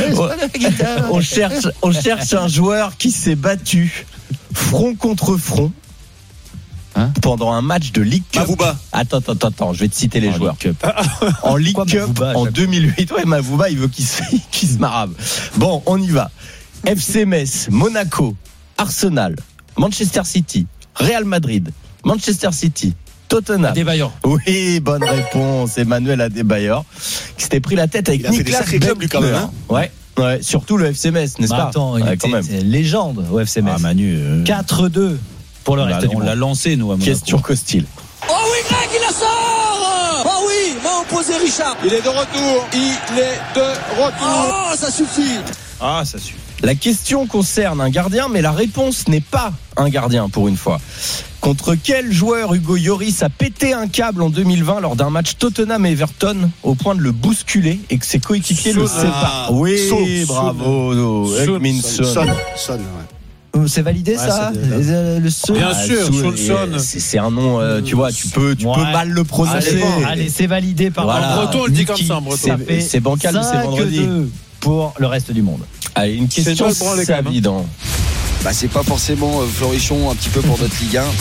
S18: On cherche, on cherche un joueur qui s'est battu front contre front
S3: Hein
S18: pendant un match de Ligue Cup.
S10: Mavouba.
S18: Attends, attends, attends, je vais te citer les
S3: En
S18: joueurs.
S3: Ligue Cup.
S18: En Ligue
S4: Pourquoi
S18: Cup
S4: Mavouba,
S18: en
S4: chaque-
S18: deux mille huit. Ouais, Mavouba, il veut qu'il se, qu'il se marave. Bon, on y va. F C Metz, Monaco, Arsenal, Manchester City, Real Madrid, Manchester City, Tottenham.
S3: Adebayor.
S18: Oui, bonne réponse. Emmanuel Adebayor, qui s'était pris la tête avec
S10: Il a fait des
S18: Niklas
S10: sacrés clubs, lui, quand même, hein.
S18: Ouais, ouais, surtout le F C Metz, n'est-ce
S4: Bah,
S18: pas?
S4: attends, il
S18: Ouais,
S4: était
S18: quand même.
S4: c'est légende au F C Metz.
S3: Ah, Manu. euh,
S4: quatre deux pour le
S3: on l'a-
S4: reste du
S3: on l'a
S4: monde.
S3: lancé, nous, à Monaco.
S18: Question Costil.
S6: Oh oui, Greg, il la sort. Oh oui, main opposée Richard.
S11: Il est de retour. Il est de retour.
S6: Oh, ça suffit.
S3: Ah, ça suffit.
S18: La question concerne un gardien, mais la réponse n'est pas un gardien pour une fois. Contre quel joueur Hugo Lloris a pété un câble en deux mille vingt lors d'un match Tottenham-Everton au point de le bousculer et que ses coéquipiers le
S10: Son.
S18: séparent?
S10: Ah,
S18: Oui,
S10: Son,
S18: bravo,
S10: Son,
S18: Hugminson.
S10: Son, Son, ouais.
S4: Euh, C'est validé
S18: Ouais,
S4: ça
S18: c'est-
S4: Les, euh, Le seul.
S16: Bien
S18: Ah,
S16: sûr,
S18: Soul,
S16: Soulson.
S18: C'est c'est un nom, euh, tu vois, tu peux, tu
S4: Ouais.
S18: peux mal le prononcer.
S4: Allez, allez, c'est validé par
S18: Voilà.
S16: En breton, on le dit comme
S4: Niki.
S16: ça, en breton.
S4: Ça
S18: C'est-
S4: fait
S18: c'est bancal, mais c'est
S4: cinq
S18: vendredi.
S4: deux pour le reste du monde.
S18: Allez, une
S16: C'est
S18: question
S16: une balle branlée, quand même, hein.
S18: Savidan.
S21: Bah, c'est pas forcément euh, Florichon un petit peu pour notre Ligue un.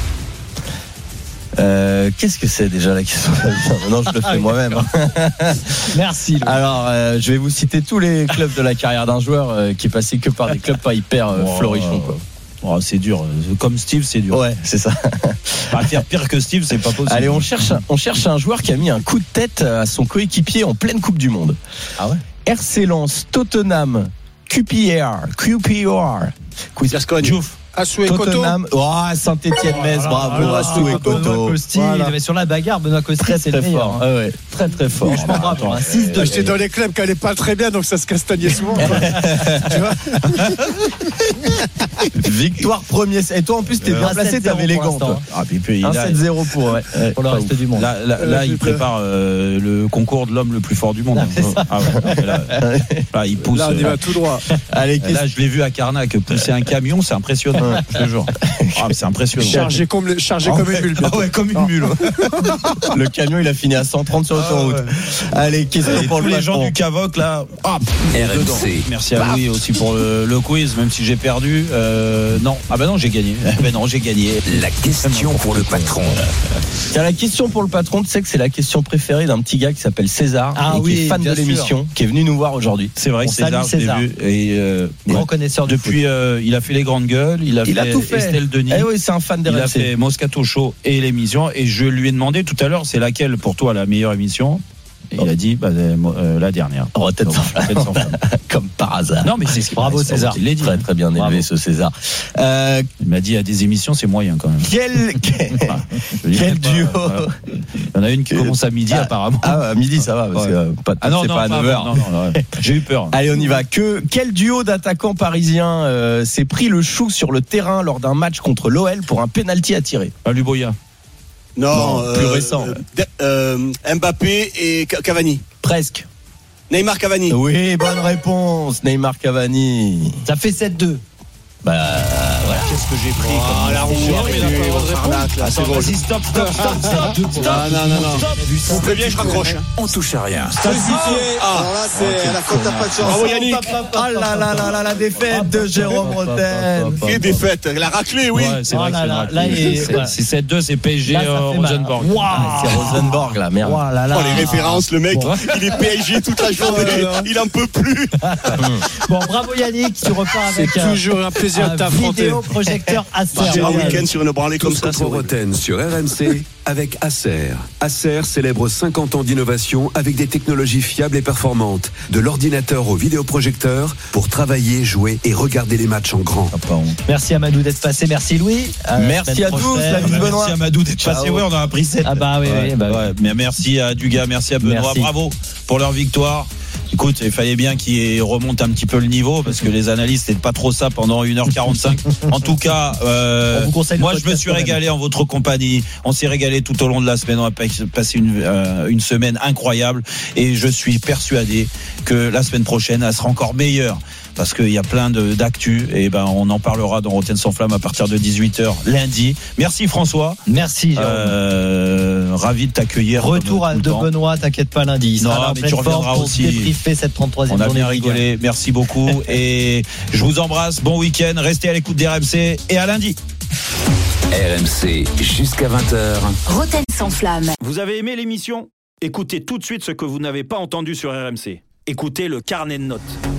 S18: Euh, Qu'est-ce que c'est déjà la question Savidan? Non, je le fais moi-même.
S4: Merci. Louis.
S18: Alors, euh, je vais vous citer tous les clubs de la carrière d'un joueur euh, qui est passé que par des clubs pas hyper euh,
S3: Oh,
S18: florichons, quoi.
S3: Oh, c'est dur. Comme Steve, c'est dur.
S18: Ouais, c'est ça.
S3: Pas faire pire que Steve, c'est pas possible.
S18: Allez, on cherche, un- on cherche un joueur qui a mis un coup de tête à son coéquipier en pleine Coupe du Monde.
S3: Ah ouais.
S18: R C Lens, Tottenham, Q P R, Q P R,
S10: Gascogne.
S16: Assou et Koto.
S18: Tottenham, oh, Saint-Étienne-Metz, bravo,
S16: voilà,
S18: Assou et
S16: Koto,
S18: Koto.
S4: Benoît Costil,
S18: Voilà.
S4: il avait sur la bagarre, Benoît Costil,
S18: Très
S4: c'est
S18: très
S4: le meilleur.
S18: fort.
S4: hein.
S18: Ah ouais, très très fort.
S4: Franchement, bravo. hein. six deux.
S16: J'étais dans les clubs qui allaient pas très bien, donc ça se castagnait souvent. quoi. Tu vois
S18: Victoire premier. Et toi en plus t'es bien
S4: un
S18: placé,
S4: sept zéro
S18: t'avais les
S4: pour
S18: gants. toi.
S4: l'instant.
S3: Ah, puis, puis, il
S18: Un
S3: a-
S18: sept zéro pour, ouais, ouais,
S4: Pour le
S18: pas
S4: reste
S18: ouf.
S4: du monde.
S3: Là, là, là, il prépare euh, le concours de l'homme le plus fort du monde. Ah ouais, là, là, il pousse.
S16: Là, on y
S3: euh,
S16: va tout droit.
S18: Allez,
S3: là, je l'ai vu à Carnac pousser un camion, c'est impressionnant. Je te jure. Ah, mais c'est impressionnant.
S16: Chargé comme, le- chargé
S18: Ah
S16: comme
S18: ouais.
S16: une mule.
S3: Ah ouais, comme une mule.
S18: le camion il a fini à cent trente sur l'autoroute. Allez, question
S3: Et
S18: pour
S3: tous
S18: le
S3: les gens
S18: patron.
S3: du Cavoc là. Ah,
S2: R M
S3: dedans.
S2: C.
S3: Merci à Louis aussi pour le, le quiz, même si j'ai perdu. Euh, non, ah ben non, j'ai gagné. Ben non, j'ai gagné.
S2: La question pour le patron.
S18: Tiens, la question pour le patron, tu sais que c'est la question préférée d'un petit gars qui s'appelle César,
S4: Ah
S18: et qui
S4: oui,
S18: est fan de
S4: bien sûr.
S18: l'émission, qui est venu nous voir aujourd'hui.
S3: C'est vrai
S4: On
S3: que César,
S4: salue
S3: je l'ai
S4: César.
S3: vu. Et euh,
S4: Grand
S3: ouais.
S4: connaisseur du
S3: Depuis, euh, il a fait les grandes gueules, il a
S18: Il
S3: fait
S18: a tout fait.
S3: Estelle Denis.
S18: Eh oui, c'est un fan
S3: Il a
S18: d'R M C.
S3: fait Moscato Show et l'émission. Et je lui ai demandé tout à l'heure, c'est laquelle pour toi la meilleure émission? Et il a dit bah, euh, la dernière.
S18: Rotten sans flamme.
S3: Rotten sans flamme.
S18: Comme par hasard.
S3: Non, mais c'est ce qui
S4: Bravo,
S3: c'est pas
S4: César.
S3: moi qui l'ai dit.
S18: Très très bien
S3: Bravo.
S18: élevé ce César. Euh,
S3: Il m'a dit à des émissions, c'est moyen quand même.
S18: quel quel,
S3: Ah, je lui
S18: quel
S3: dis pas,
S18: duo
S3: voilà. Il y en a une qui commence à midi
S18: ah,
S3: apparemment.
S18: Ah, à midi ça va, parce
S3: ouais.
S18: que pas,
S3: ah non,
S18: c'est
S3: non,
S18: pas à neuf heures.
S3: Non, non, non, ouais. J'ai eu peur.
S18: Allez, on y va. Que, quel duo d'attaquants parisiens euh, s'est pris le chou sur le terrain lors d'un match contre l'O L pour un penalty à tirer?
S3: Luboya.
S10: Non,
S18: non plus
S10: euh,
S18: récent.
S10: Euh, Mbappé et Cavani.
S18: Presque.
S10: Neymar Cavani.
S18: Oui, bonne réponse. Neymar Cavani.
S4: Ça fait sept deux.
S18: Bah voilà.
S3: Qu'est-ce que j'ai pris
S10: oh,
S3: comme
S10: la roue, mais il a pas eu de réponse.
S3: Attends, vas-y, stop, stop, stop, stop, stop.
S10: Ah, non, non, non.
S3: Stop.
S10: Très bien, je raccroche.
S2: On touche à rien.
S10: Ah,
S21: alors là, c'est la cote à pas de chance.
S10: Bravo Yannick.
S18: Ah là là là là, la défaite de Jérôme Roten.
S10: Quelle défaite. La raclée, oui.
S3: Ouais, c'est vrai que c'est sept deux, c'est P S G Rosenborg.
S18: C'est Rosenborg là, merde.
S10: Oh, les références, le mec, il est P S G toute la journée. Il en peut plus.
S4: Bon, bravo Yannick, tu repars avec
S8: C'est toujours un plaisir de t'affronter.
S4: Projecteur Acer.
S10: Un week-end sur une branlée comme ça.
S2: Pour Roten sur R M C avec Acer. Acer célèbre cinquante ans d'innovation avec des technologies fiables et performantes. De l'ordinateur au vidéoprojecteur pour travailler, jouer et regarder les matchs en grand.
S4: Merci Amadou d'être passé. Merci Louis.
S18: Euh, merci à tous.
S3: Merci Amadou d'être passé. Oui, on a appris sept.
S4: Ah bah oui,
S3: ouais,
S4: oui. Bah
S3: ouais.
S4: oui.
S3: Mais merci à Dugas, merci à Benoît.
S4: Merci.
S3: Bravo pour leur victoire. Écoute, il fallait bien qu'ils remontent un petit peu le niveau parce que les analystes n'étaient pas trop ça pendant une heure quarante-cinq. En tout cas, euh, moi je me suis régalé en votre compagnie. On s'est régalé tout au long de la semaine. On a passé une, euh, une semaine incroyable et je suis persuadé que la semaine prochaine, elle sera encore meilleure. Parce qu'il y a plein de, d'actu et ben on en parlera dans Roten sans flamme à partir de dix-huit heures lundi. Merci François.
S4: Merci.
S3: Euh, ravi de t'accueillir.
S4: Retour à de
S3: temps.
S4: Benoît, t'inquiète pas lundi.
S3: Non, mais tu reviendras aussi.
S4: Cette trente-troisième
S3: on a
S4: journée
S3: bien rigolé. Merci beaucoup et je vous embrasse. Bon week-end. Restez à l'écoute d'R M C et à lundi.
S2: R M C jusqu'à vingt heures.
S1: Roten sans flamme.
S9: Vous avez aimé l'émission ? Écoutez tout de suite ce que vous n'avez pas entendu sur R M C. Écoutez le carnet de notes.